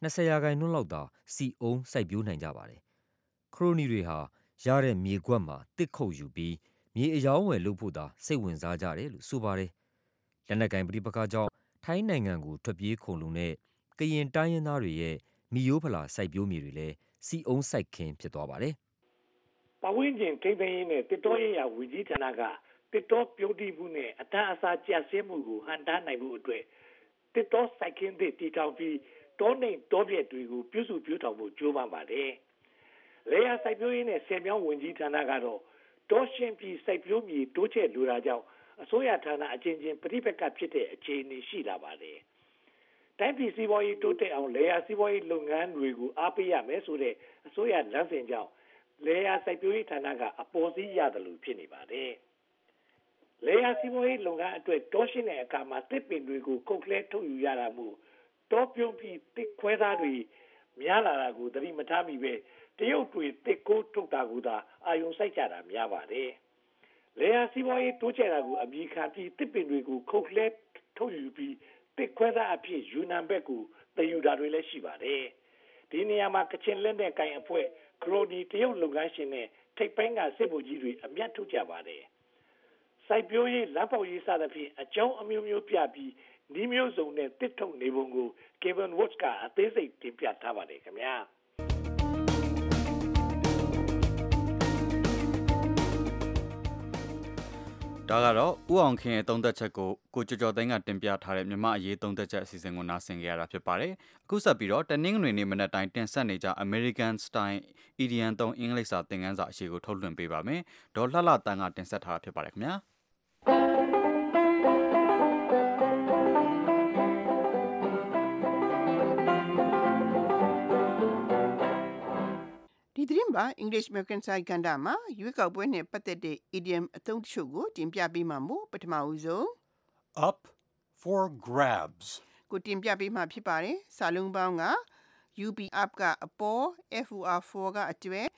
20% လောက်သာစီအုံးစိုက်ပျိုးနိုင်ကြပါတယ်။ခရိုနီတွေဟာရတဲ့မြေကွက်မှာတစ်ခုတ်ယူပြီးမြေအယောင်းဝယ်လုပ်ဖို့သာစိတ်ဝင်စားကြတယ်လို့ဆိုပါတယ်။လက်နက်ကင်ပဋိပက္ခကြောင့်ထိုင်းနိုင်ငံကိုထွက်ပြေးခုံလုံတဲ့ကရင်တိုင်းရင်းသားတွေရဲ့မီယိုးဖလာစိုက်ပျိုးမြေတွေလည်းစီအုံးစိုက်ခင်းဖြစ်သွားပါတယ်။ပဝင်းကျင်ထိန်းသိမ်းရေးနဲ့တစ်တောရေးရာဝန်ကြီးဌာနကတစ်တောပြုံးတိမှုနဲ့အတန်းအစားကျဆင်းမှုကိုဟန်တားနိုင်မှုအတွက်တစ်တောစိုက်ခင်းတွေတည်ထောင်ပြီးတောနှိမ်တောပြက်တွေကိုပြုစုပြောင်းထောင်ဖို့ကြိုးပမ်းပါတယ်။လေယာစိုက်ပျိုးရေးနဲ့ဆယ်မြောင်းဝန်ကြီးဌာနကတော့တောရှင်းပြီးစိုက်ပျိုးမြေတိုးချဲ့လိုတာကြောင့်အစိုးရဌာနအချင်းချင်းပြိပက္ခဖြစ်တဲ့အခြေအနေရှိလာပါတယ်။တိုင်းပြည်စီးပွားရေးတိုးတက်အောင်လေယာစီးပွားရေးလုပ်ငန်းတွေကိုအားပေးရမယ်ဆိုတဲ့အစိုးရလမ်းစဉ်ကြောင့်လေယာစိုက်ပျိုးရေးဌာနကအပေါ်စီးရတယ်လို့ဖြစ်နေပါတယ်။လေယာစီးပွားရေးလုပ်ငန်းအတွက်တောရှင်းတဲ့အခါမှာတစ်ပင်တွေကိုကုတ်ကလဲထုတ်ယူရတာမို့တောပြုံးပြီးတစ်ခွဲသားတွေများလာတာကိုသတိမထားမိပဲတရုတ်တွေတစ်ကိုထုတ်တာကိုသာအာယုံစိုက်ကြတာများပါတယ်။လေယာစီးပွားရေးတိုးချဲ့တာကိုအမိခံပြီးတစ်ပင်တွေကိုခုတ်ကလဲထုတ်ယူပြီးတစ်ခွဲသားအဖြစ်ယူနံဘက်ကိုတည်ယူတာတွေလည်းရှိပါတယ်။ဒီနေရာမှာကချင်လက်နဲ့ကိုင်အဖွဲ့ခရိုနီတရုတ်လုပ်ငန်းရှင်နဲ့ထိပ်ပိုင်းကစစ်ဗိုလ်ကြီးတွေအမျက်ထုတ်ကြပါတယ်။စိုက်ပျိုးရေးလမ်းပေါက်ရေးစသဖြင့်အကြောင်းအမျိုးမျိုးပြပြီးဒီမျိုးစုံနဲ့တစ်ထုတ်နေပုံကို Kevin Watts ကအသေးစိတ်တင်ပြထားပါတယ်ခင်ဗျာဒါကတော့ဦးအောင်ခင်ရဲ့သုံးသက်ချက်ကိုကျော်ကျော်သိန်းကတင်ပြထားတဲ့မြမအရေးသုံးသက်ချက်အစီအစဉ်ကိုနားဆင်ကြရတာဖြစ်ပါတယ်အခုဆက်ပြီးတော့တနင်္ဂနွေနေ့မနက်တိုင်းတင်ဆက်နေကြ American Style Indian သုံးအင်္ဂလိပ်စာသင်ခန်းစာအရှိကိုထုတ်လွှင့်ပေးပါမယ်ဒေါ်လှလှတန်းကတင်ဆက်ထားတာဖြစ်ပါတယ်ခင်ဗျာဒီသတင်းပါ English American Style ကဏ္ဍမှာရွေးကောက်ပွဲနဲ့ပတ်သက်တဲ့ idiom အသုံးတချို့ကိုတင်ပြပေးမှာမို့ပထမဦးဆုံး up for grabs ကိုတင်ပြပေးမှာဖြစ်ပါတယ်စာလုံးပေါင်းက up up ကအပေါ် for for ကအတွဲ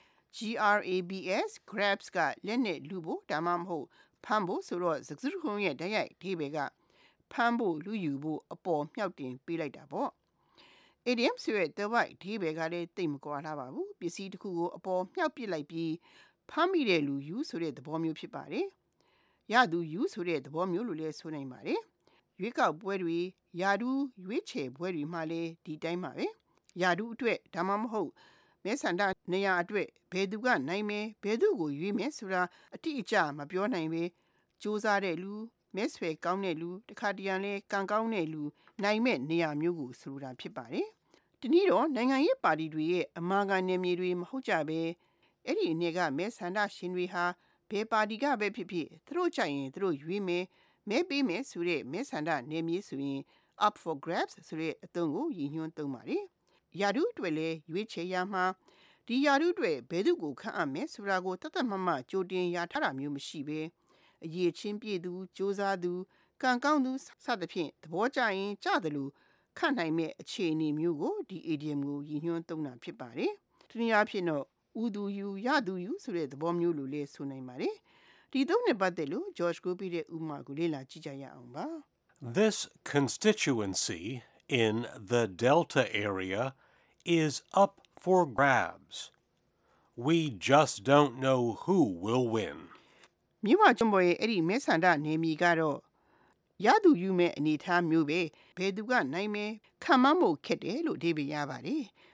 grabs grabs ကလက်နဲ့လူဖို့ဒါမှမဟုတ်ဖမ်းဖို့ဆိုတော့စကားစုခုံးရဲ့တိုက်ရိုက်အဓိပ္ပာယ်ကဖမ်းဖို့လူယူဖို့အပေါ်မြှောက်တင်ပေးလိုက်တာပေါ့idiom ဆိုတဲ့တဝိုက်ဒီဘယ်ကလည်းတိတ်မကွာလာပါဘူးပစ္စည်းတစ်ခုကိုအပေါ်မြှောက်ပစ်လိုက်ပြီးဖမ်းမိတဲ့လူယူဆိုတဲ့သဘောမျိုးဖြစ်ပါတယ်ရသူယူဆိုတဲ့သဘောမျိုးလို့လည်းဆိုနိုင်ပါတယ်ရွေးကောက်ပွဲတွေယာဒူးရွေးချယ်ပွဲတွေမှာလည်းဒီတိုင်းပါပဲယာဒူးအတွက်ဒါမှမဟုတ်မဲဆန္ဒနေရာအတွက်ဘယ်သူကနိုင်မယ်ဘယ်သူကိုရွေးမယ်ဆိုတာအတိအကျမပြောနိုင်ပဲစူးစမ်းတဲ့လူမဲဆွယ်ကောင်းတဲ့လူတခါတရံလဲကံကောင်းတဲ့လူနိုင်မဲ့နေရာမျိုးကိုဆိုတာဖြစ်ပါတယ်ဒီနည်းတော့နိုင်ငံရေးပါတီတွေရဲ့အမာခံနယ်မြေတွေမဟုတ်ကြပဲအဲ့ဒီအနေကမဲဆန္ဒရှင်တွေဟာဘယ်ပါတီကပဲဖြစ်ဖြစ်သူတို့ကြိုက်ရင်သူတို့ရွေးမယ်မဲပေးမယ်ဆိုတဲ့မဲဆန္ဒနယ်မြေဆိုရင် up for grabs ဆိုတဲ့အသုံးကိုရည်ညွှန်းသုံးပါတယ်ယာဒူးအတွက်လည်းရွေးချယ်ရမှာဒီယာဒူးအတွက်ဘယ်သူကိုခန့်အပ်မယ်ဆိုတာကိုတသက်မမကြိုတင်ရထားတာမျိုးမရှိပဲအရေးချင်းပြည့်သူစူးစမ်းသူကံကောင်းသူစသဖြင့်သဘောကျရင်ကြတယ်လို့ခန့်နိုင်မဲ့အခြေအနေမျိုးကိုဒီ idiom ကိုရည်ညွှန်းသုံးတာဖြစ်ပါတယ်။ဒီနည်းအားဖြင့်တော့ဥသူယူရသူယူဆိုတဲ့သဘောမျိုးလိုလည်းဆိုနိုင်ပါတယ်။ဒီသုံးနဲ့ပတ်သက်လို့ George ကိုပြတဲ့ဥပမာကိုလေ့လာကြည့်ကြရအောင်ပါ။ This constituency in the Delta area is up for grabs. We just don't know who will win. မြမကျွန်းပေါ်ရဲ့အဲ့ဒီမဲဆန္ဒနယ်မြေကတော့ရသူယူမဲ့အနေထားမျိုးပဲဘယ်သူကနိုင်မယ်ခံမဖို့ခက်တယ်လို့အဓိပ္ပာယ်ရပါတယ်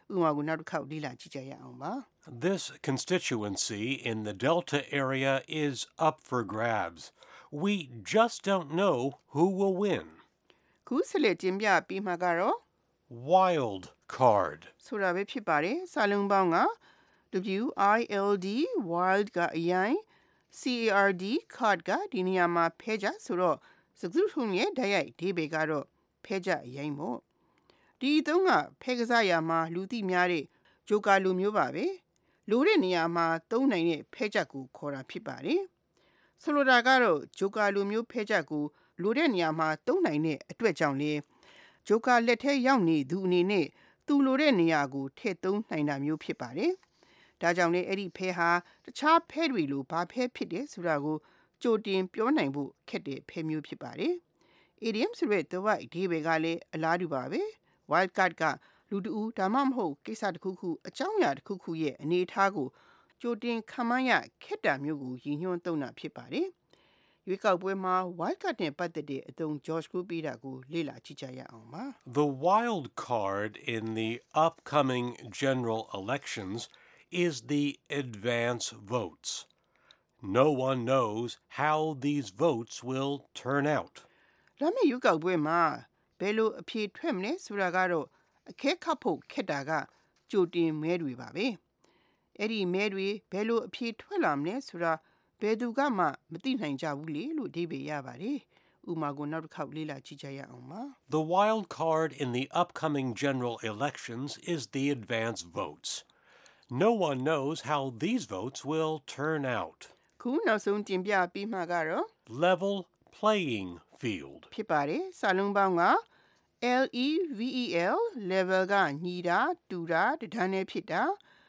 ဥပမာကိုနောက်တစ်ခေါက်လေ့လာကြည့်ကြရအောင်ပါ This constituency in the Delta area is up for grabs. We just don't know who will win. ခုဆက်လက်တင်ပြပေးမှာကတော့ Wild card. ဆိုတာပဲဖြစ်ပါတယ်စာလုံးပေါင်းက WILD wild ကအရင် CARD card ကဒီနေရာမှာဖဲကြဆိုတော့စကားစုရဲ့ဓာတ်ရိုက်ဒီဘေကတော့ဖဲကြအရင်မို့ဒီသုံးကဖဲကစားရမှာလူသိများတဲ့ဂျိုကာလိုမျိုးပါပဲလိုတဲ့နေရာမှာသုံးနိုင်တဲ့ဖဲချက်ကိုခေါ်တာဖြစ်ပါတယ်ဆိုလိုတာကတော့ဂျိုကာလိုမျိုးဖဲချက်ကိုလိုတဲ့နေရာမှာသုံးနိုင်တဲ့အတွက်ကြောင့်လေဂျိုကာလက်ထဲရောက်နေသူအနေနဲ့သူလိုတဲ့နေရာကိုထည့်သုံးနိုင်တာမျိုးဖြစ်ပါတယ်ဒါကြောင့်လေအဲ့ဒီဖဲဟာတခြားဖဲတွေလိုဘာဖဲဖြစ်တယ်ဆိုတာကိုကြိုတင်ပြောနိုင်ဖို့ခက်တဲ့ဖဲမျိုးဖြစ်ပါတယ် idiom ဆိုတဲ့သွက်အဓိပ္ပာယ်ကလည်းအလားတူပါပဲ wild card ကလူတူဒါမှမဟုတ်ကိစ္စတစ်ခုခုအကြောင်းအရာတစ်ခုခုရဲ့အနေအထားကိုကြိုတင်ခန့်မှန်းရခက်တာမျိုးကိုရည်ညွှန်းသုံးတာဖြစ်ပါတယ်ရွေးကောက်ပွဲမှာ wild card နဲ့ပတ်သက်တဲ့အသုံး George ကိုပေးတာကိုလေ့လာကြည့်ကြရအောင်ပါ The wild card in the upcoming general elections is the advance votes. No one knows how these votes will turn out. လာမယ့်ရွေးကောက်ပွဲမှာဘယ်လိုအဖြေထွက်မလဲဆိုတာကတော့အခဲခတ်ဖို့ခက်တာကကြိုတင်မဲတွေပါပဲအဲ့ဒီမဲတွေဘယ်လိုအဖြေထွက်လာမလဲဆိုတာဘယ်သူကမှမသိနိုင်ကြဘူးလေလို့အဓိပ္ပာယ်ရပါတယ်ဥပမာကိုနောက်တစ်ခေါက်လေ့လာကြည့်ကြရအောင်ပါ The wild card in the upcoming general elections is the advance votes. No one knows how these votes will turn out. ခုနောက်ဆုံးတင်ပြပေးမှာကတော့ Level playing field. ဖြစ်ပါတယ်စာလုံးပေါင်းက LEVEL level ကညီတာတူတာတဒန်းနဲ့ဖြစ်တာ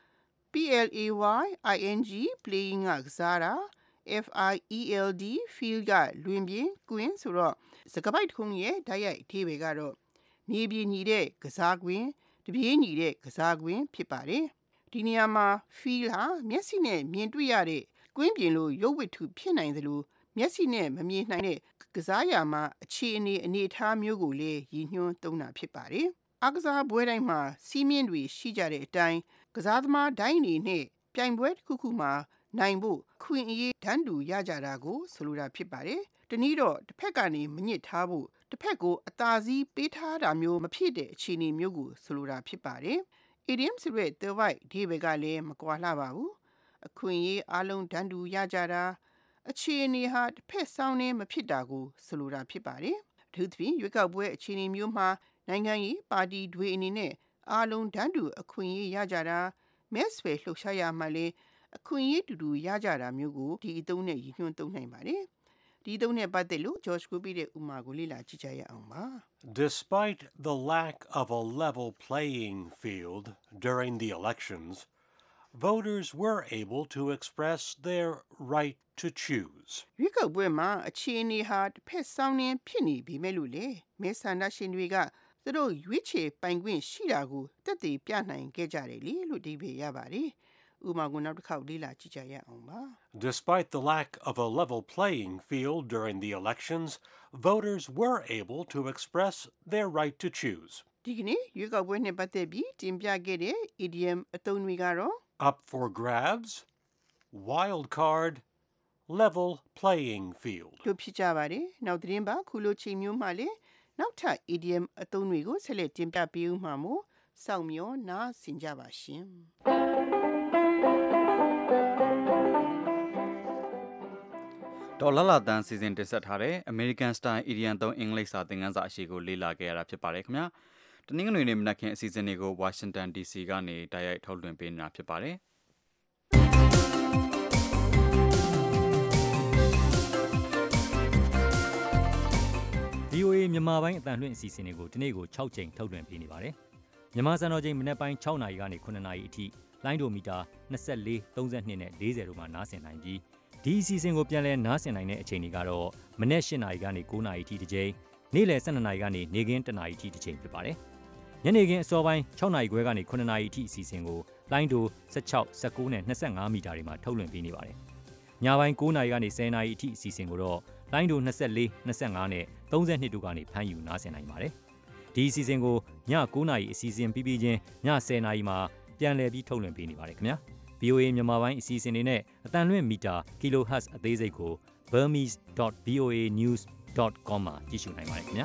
PLAYING playing ကစားတာ FIELD field ကလွင်ပြင်ကွင်းဆိုတော့စကားပိုက်တစ်ခုရဲ့ဓာတ်ရိုက်အဓိပ္ပာယ်ကတော့မြေပြင်ညီတဲ့ကစားကွင်းတပြေးညီတဲ့ကစားကွင်းဖြစ်ပါတယ်ဒီနေရာမှာ field ဟာမျက်စိနဲ့မြင်တွေ့ရတဲ့ကွင်းပြင်လိုရုပ်ဝတ္ထုဖြစ်နိုင်သလိုမျက်စိနဲ့မမြင်နိုင်တဲ့ကစားရမှာအခြေအနေအထားမျိုးကိုလည်းရည်ညွှန်းသုံးတာဖြစ်ပါတယ်အားကစားပွဲတိုင်းမှာစီးမြင့်တွေရှိကြတဲ့အတိုင်းကစားသမားတိုင်းအနေနဲ့ပြိုင်ပွဲတစ်ခုခုမှာနိုင်ဖို့ခွင့်အရေးတန်းတူရကြတာကိုဆိုလိုတာဖြစ်ပါတယ်တနည်းတော့တစ်ဖက်ကနေမညစ်ထားဖို့တစ်ဖက်ကိုအသာစီးပေးထားတာမျိုးမဖြစ်တဲ့အခြေအနေမျိုးကိုဆိုလိုတာဖြစ်ပါတယ် idiom ဆိုတဲ့သွက်ဒီဘက်ကလည်းမကွာလှပါဘူးအခွင့်အရေးအလုံးတန်းတူရကြတာအခြေအနေဟာတစ်ဖက်ဆောင်နေမဖြစ်တာကိုဆိုလိုတာဖြစ်ပါတယ်အထူးသဖြင့်ရွေးကောက်ပွဲအခြေအနေမျိုးမှာနိုင်ငံရေးပါတီတွေအနေနဲ့အလုံးတန်းတူအခွင့်အရေးရကြတာမဲဆွယ်လှုပ်ရှားရမှလည်းအခွင့်အရေးတူတူရကြတာမျိုးကိုဒီအသုံးနဲ့ရည်ညွှန်းသုံးနိုင်ပါတယ်ဒီအသုံးနဲ့ပတ်သက်လို့ George ကိုပြတဲ့ဥပမာကိုလေ့လာကြည့်ကြရအောင်ပါ Despite the lack of a level playing field during the elections, voters were able to express their right to choose. ရွေးကောက်ပွဲမှာအခြေအနေဟာတစ်ဖက်ဆောင်နေဖြစ်နေပြီမဲ့လို့လေမဲဆန္ဒရှင်တွေကသူတို့ရွေးချယ်ပိုင်ခွင့်ရှိတာကိုသက်သေပြနိုင်ခဲ့ကြတယ်လေလို့ဒီပဲရပါတယ်ဥပမာကိုနောက်တစ်ခေါက်လေ့လာကြည့်ကြရအောင်ပါ Despite the lack of a level playing field during the elections, voters were able to express their right to choose. ဒီကနေ့ရွေးကောက်ပွဲနဲ့ပတ်သက်ပြီးတင်ပြခဲ့တဲ့ idiom အသုံးတွေကတော့ Up for grabs, wild card, level playing field. လို့ဖြစ်ကြပါတယ်နောက်သတင်းပါခုလိုချိန်မျိုးမှလည်းနောက်ထပ် idiom အသုံးတွေကိုဆက်လက်တင်ပြပေးဦးမှာမို့စောင့်မျှော်နားဆင်ကြပါရှင်ဒေါ်လာလာတန်စီစဉ်တင်ဆက်ထားတဲ့ American Style Idiom သုံးအင်္ဂလိပ်စာသင်ခန်းစာအရှိကိုလေ့လာခဲ့ရတာဖြစ်ပါတယ်ခင်ဗျာတနင်္ဂနွေနေ့မနက်ခင်းအစီအစဉ်တွေကို Washington DC ကနေတိုက်ရိုက်ထုတ်လွှင့်ပေးနေတာဖြစ်ပါတယ် VOA မြန်မာပိုင်းအတန်လွှင့်အစီအစဉ်တွေကိုဒီနေ့ကို6ချိန်ထုတ်လွှင့်ပေးနေပါတယ်မြန်မာစံတော်ချိန်မနက်ပိုင်း6နာရီကနေ9နာရီအထိလိုင်းဒိုမီတာ24 32နဲ့40တို့မှာနားဆင်နိုင်ပြီးဒီအစီအစဉ်ကိုပြန်လည်နားဆင်နိုင်တဲ့အချိန်တွေကတော့မနက်8နာရီကနေ9နာရီအထိတစ်ချိန်နေ့လယ်12နာရီကနေနေ့ခင်း1နာရီအထိတစ်ချိန်ဖြစ်ပါတယ်ညနေခင်းအစောပိုင်း6နာရီခွဲကနေ9နာရီအထိအစီအစဉ်ကိုလိုင်းဒို16 19နဲ့25မီတာတွေမှာထုတ်လွှင့်ပေးနေပါတယ်ညပိုင်း9နာရီကနေ10နာရီအထိအစီအစဉ်ကိုတော့လိုင်းဒို24 25နဲ့32တို့ကနေဖမ်းယူနားဆင်နိုင်ပါတယ်ဒီဒီအစီအစဉ်ကိုည9:00နာရီအစီအစဉ်ပြီးပြီးချင်းည10:00နာရီမှာပြန်လည်ပြီးထုတ်လွှင့်ပေးနေပါတယ်ခင်ဗျာ VOA မြန်မာပိုင်းအစီအစဉ်တွေနဲ့အတန်လွင့်မီတာ kHz အသေးစိတ်ကို burmese.voanews.com မှာကြည့်ရှုနိုင်ပါတယ်ခင်ဗျာ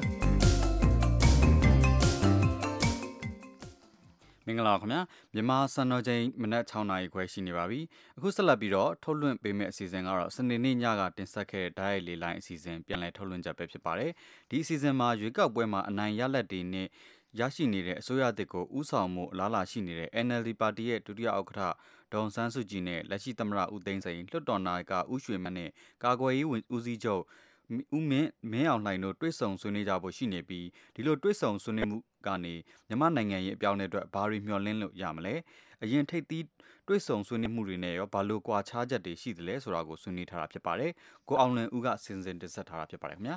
မင်္ဂလာခင်ဗျာမြန်မာစံတော်ချိန်မနက်6:00နာရီခွဲရှိနေပါပြီအခုဆက်လက်ပြီးတော့ထုတ်လွှင့်ပေးမယ့်အစီအစဉ်ကတော့စနေနေ့ညကတင်ဆက်ခဲ့တဲ့ဓာတ်ရိုက်လေးလိုင်းအစီအစဉ်ပြန်လည်ထုတ်လွှင့်ချက်ပဲဖြစ်ပါတယ်ဒီအစီအစဉ်မှာရွေးကောက်ပွဲမှာအနိုင်ရလက်တွေနဲ့ရရှိနေတဲ့အစိုးရသစ်ကိုဥဆောင်မှုအလားအလာရှိနေတဲ့ NLD ပါတီရဲ့ဒုတိယဥက္ကဋ္ဌဒေါ်ဆန်းစုကြည်နဲ့လက်ရှိသမ္မတဦးသိန်းစိန်လွှတ်တော်နာယကဦးရွှေမန်းနဲ့ကာကွယ်ရေးဦးစီးချုပ်ဦးမင်းအောင်လှိုင်တို့တွေ့ဆုံဆွေးနွေးကြဖို့ရှိနေပြီးဒီလိုတွေ့ဆုံဆွေးနွေးမှုကနေမြန်မာနိုင်ငံရဲ့အပြောင်းအလဲအတွက်ဘာတွေမျှော်လင့်လို့ရမလဲအရင်ထိပ်သီးတွေ့ဆုံဆွေးနွေးမှုတွေနဲ့ရောဘာလို့ကွာခြားချက်တွေရှိသလဲဆိုတာကိုဆွေးနွေးထားတာဖြစ်ပါတယ်ကိုအောင်လင်ဦးကစင်စင်တင်ဆက်ထားတာဖြစ်ပါတယ်ခင်ဗျာ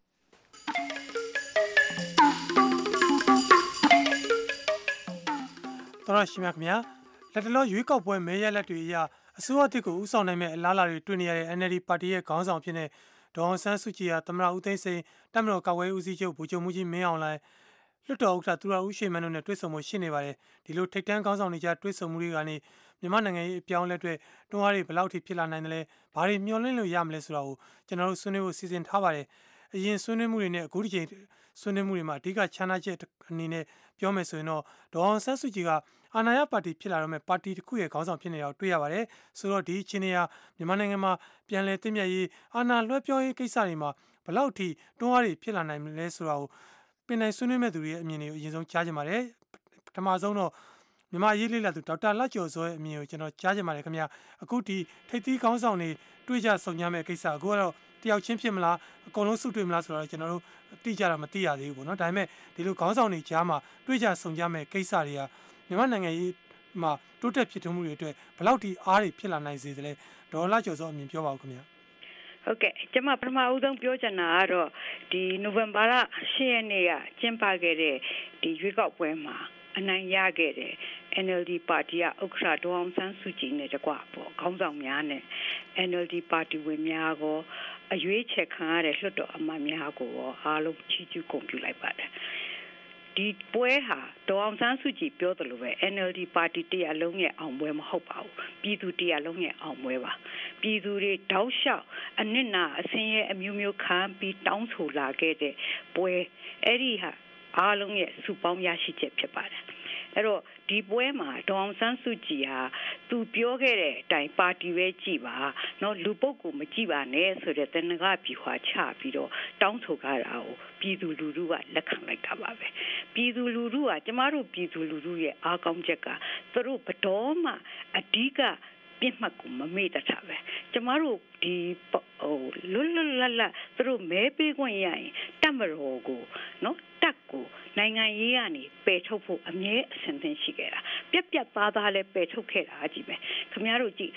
တော်ရရှိမြခင်ဗျာလက်တလောရွေးကောက်ပွဲမဲရလက်တွေအရအစိုးရတစ်ကိုဥဆောင်နိုင်မဲ့အလားအလာတွေတွေ့နေရတဲ့ NLD ပါတီရဲ့ခေါင်းဆောင်ဖြစ်တဲ့ဒေါ်အောင်ဆန်းစုကြည်ဟာသမ္မတဦးသိန်းစိန်တပ်မတော်ကာကွယ်ရေးဦးစီးချုပ်ဗိုလ်ချုပ်မှူးကြီးမင်းအောင်လှိုင်လွှတ်တော်ဥက္ကဋ္ဌသူရဦးရွှေမန်းတို့နဲ့တွေ့ဆုံမှုရှိနေပါတယ်ဒီလိုထိပ်တန်းခေါင်းဆောင်တွေကြားတွေ့ဆုံမှုတွေကနေမြန်မာနိုင်ငံရဲ့အပြောင်းအလဲတွေတွန်းအားတွေဘယ်လောက်ထိဖြစ်လာနိုင်တယ်လဲဘာတွေမျှော်လင့်လို့ရမလဲဆိုတာကိုကျွန်တော်တို့ဆွေးနွေးဖို့စီစဉ်ထားပါတယ်အရင်ဆွေးနွေးမှုတွေနဲ့အခုဒီချိန်ဆွေးနွေးမှုတွေမှာအဓိကခြားနားချက်အနေနဲ့ပြောမယ်ဆိုရင်တော့ဒေါ်အောင်ဆန်းစုကြည်ကအာဏာရပါတီဖြစ်လာတော့မဲ့ပါတီတစ်ခုရဲ့ခေါင်းဆောင်ဖြစ်နေတာကိုတွေ့ရပါတယ်ဆိုတော့ဒီအခြေအနေဟာမြန်မာနိုင်ငံမှာပြန်လည်တည်မြဲရေးအာဏာလွှဲပြောင်းရေးကိစ္စတွေမှာဘယ်လောက်ထိတွန်းအားတွေဖြစ်လာနိုင်မလဲဆိုတာကိုပင်နိုင်ဆွေးနွေးမဲ့သူတွေရဲ့အမြင်တွေကိုအရင်ဆုံးကြားကြပါမယ်ပထမဆုံးတော့မြန်မာရေးလေးလာသူဒေါက်တာလှကျော်စောရဲ့အမြင်ကိုကျွန်တော်ကြားချင်ပါတယ်ခင်ဗျာအခုဒီထိပ်သီးခေါင်းဆောင်တွေတွေ့ကြဆုံကြမဲ့ကိစ္စအခုကတော့တယောက်ချင်းဖြစ်မလားအကုန်လုံးစုတွေ့မလားဆိုတော့ကျွန်တော်တို့သိကြတာမသိရသေးဘူးပေါ့နော်ဒါပေမဲ့ဒီလိုခေါင်းဆောင်တွေကြားမှာတွေ့ကြဆုံကြမဲ့ကိစ္စတွေကမြန်မာနိုင်ငံရေးမှာတိုးတက်ဖြစ်ထွန်းမှုတွေအတွက်ဘယ်လောက်ထိအားတွေဖြစ်လာနိုင်စေသလဲဒေါ်လာကျော်စောအမြင်ပြောပါဦးခင်ဗျာဟုတ်ကဲ့ကျွန်မပထမဦးဆုံးပြောချင်တာကတော့ဒီနိုဝင်ဘာလ10ရက်နေ့ကကျင်းပခဲ့တဲ့ဒီရွေးကောက်ပွဲမှာအနိုင်ရခဲ့တဲ့ NLD ပါတီကဥက္ကဋ္ဌဒေါ်အောင်ဆန်းစုကြည်နဲ့တကွပေါ့ခေါင်းဆောင်များနဲ့ NLD ပါတီဝင်များကိုအရွေးချယ်ခံရတဲ့လွှတ်တော်အမတ်များကိုအားလုံးချီးကျူးဂုဏ်ပြုလိုက်ပါတယ်ဒီပွဲဟာဒေါ်အောင်ဆန်းစုကြည်ပြောသလိုပဲ NLD ပါတီတရားလုံးရဲ့အောင်ပွဲမဟုတ်ပါဘူးပြည်သူတရားလုံးရဲ့အောင်ပွဲပါပြည်သူတွေတောက်လျှောက်အနစ်နာအဆင်းရဲအမျိုးမျိုးခံပြီးတောင်းဆိုလာခဲ့တဲ့ပွဲအဲ့ဒီဟာအားလုံးရဲ့စုပေါင်းရရှိချက်ဖြစ်ပါတယ်အဲ့တော့ဒီပွဲမှာဒေါ်အောင်ဆန်းစုကြည်ဟာသူပြောခဲ့တဲ့အတိုင်းပါတီပဲကြည်ပါเนาะလူပုဂ္ဂိုလ်မကြည်ပါနဲ့ဆိုတဲ့တဏှာပြွာချပြီးတော့တောင်းဆိုကြတာကိုပြည်သူလူထုကလက်ခံလိုက်တာပါပဲပြည်သူလူထုကကျမတို့ပြည်သူလူထုရဲ့အားကောင်းချက်ကသူတို့ဘတော်မှအဓိကပြစ်မှတ်ကိုမမေ့တတ်တာပဲကျမတို့ဒီလွတ်လပ်သူတို့မဲပေးခွင့်ရရင်တပ်မတော်ကိုเนาะတပ်ကိုနိုင်ငံရေးကနေပယ်ထုတ်ဖို့အမြဲအစဉ်သင်ရှိခဲ့တာပြက်ပြက်သားသားလည်းပယ်ထုတ်ခဲ့တာအကြီးပဲခင်ဗျားတို့ကြည့်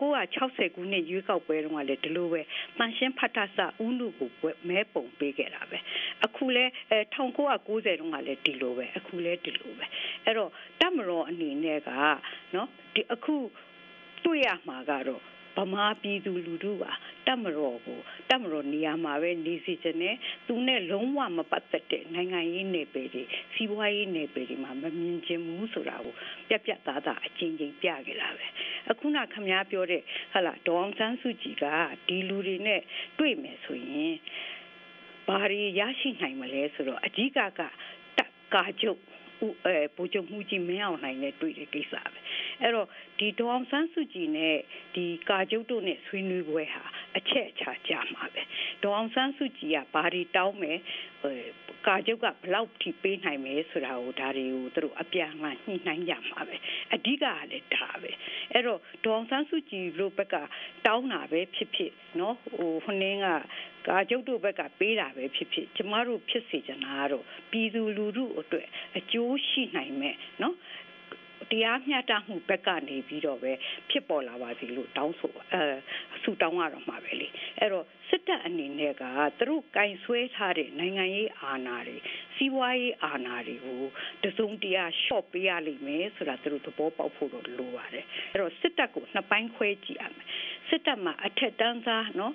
1960ခုနှစ်ရွေးကောက်ပွဲတုန်းကလည်းဒီလိုပဲတန်ရှင်းဖတ်တာစာဦးလူကိုမဲပုံပေးခဲ့တာပဲအခုလဲ1990တုန်းကလည်းဒီလိုပဲအခုလဲဒီလိုပဲအဲ့တော့တပ်မတော်အနေနဲ့ကเนาะဒီအခုတွေ့ရမှာကတော့ဗမာပြည်သူလူထုကတပ်မတော်နေရာမှာပဲနေစီခြင်းနဲ့သူနဲ့လုံးဝမပတ်သက်တဲ့နိုင်ငံရေးနယ်ပယ်တွေစီးပွားရေးနယ်ပယ်တွေမှာမမြင်ချင်ဘူးဆိုတာကိုပြက်ပြက်သားသားအချင်းချင်းပြခဲ့တာပဲအခုနခမည်းပြောတဲ့ဟာလာဒေါ်အောင်ဆန်းစုကြည်ကဒီလူတွေနဲ့တွေ့မယ်ဆိုရင်ဘာတွေရရှိနိုင်မလဲဆိုတော့အကြီးကတပ်ကာချုပ်ဗိုလ်ချုပ်မှူးကြီးမင်းအောင်လှိုင်နဲ့တွေ့တဲ့ကိစ္စပဲအဲ့တော့ဒီဒေါ်အောင်ဆန်းစုကြည်နဲ့ဒီကာချုပ်တို့နဲ့ဆွေးနွေးပွဲဟာအချက်အချာကြမှာပဲဒေါ်အောင်ဆန်းစုကြည်ကဘာတွေတောင်းမယ်ကာချုပ်ကဘယ်လောက်ထိပေးနိုင်မယ်ဆိုတာကိုဒါတွေကိုသူတို့အပြန်အလှန်ညှိနှိုင်းကြမှာပဲအဓိကကလည်းဒါပဲအဲ့တော့ဒေါ်အောင်ဆန်းစုကြည်တို့ဘက်ကတောင်းတာပဲဖြစ်ဖြစ်နော်ဟိုနင်းကကာချုပ်တို့ဘက်ကပေးတာပဲဖြစ်ဖြစ်ကျမတို့ဖြစ်စေချင်တာကတော့ပြည်သူလူထုအတွက်အကျိုးရှိနိုင်မယ်နော်တရားမျှတမှုဘက်ကနေပြီးတော့ပဲဖြစ်ပေါ်လာပါစေလို့တောင်းဆိုဆုတောင်းရတော့မှာပဲလေအဲ့တော့စစ်တပ်အနေနဲ့ကသူတို့ကင်ဆွဲထားတဲ့နိုင်ငံရေးအာဏာတွေစီးပွားရေးအာဏာတွေကိုတစုံတရာရှော့ပေးရလိမ့်မယ်ဆိုတာသူတို့သဘောပေါက်ဖို့တော့လိုပါတယ်အဲ့တော့စစ်တပ်ကိုနှစ်ပိုင်းခွဲကြည့်ရမယ်စစ်တပ်မှာအထက်တန်းစားနော်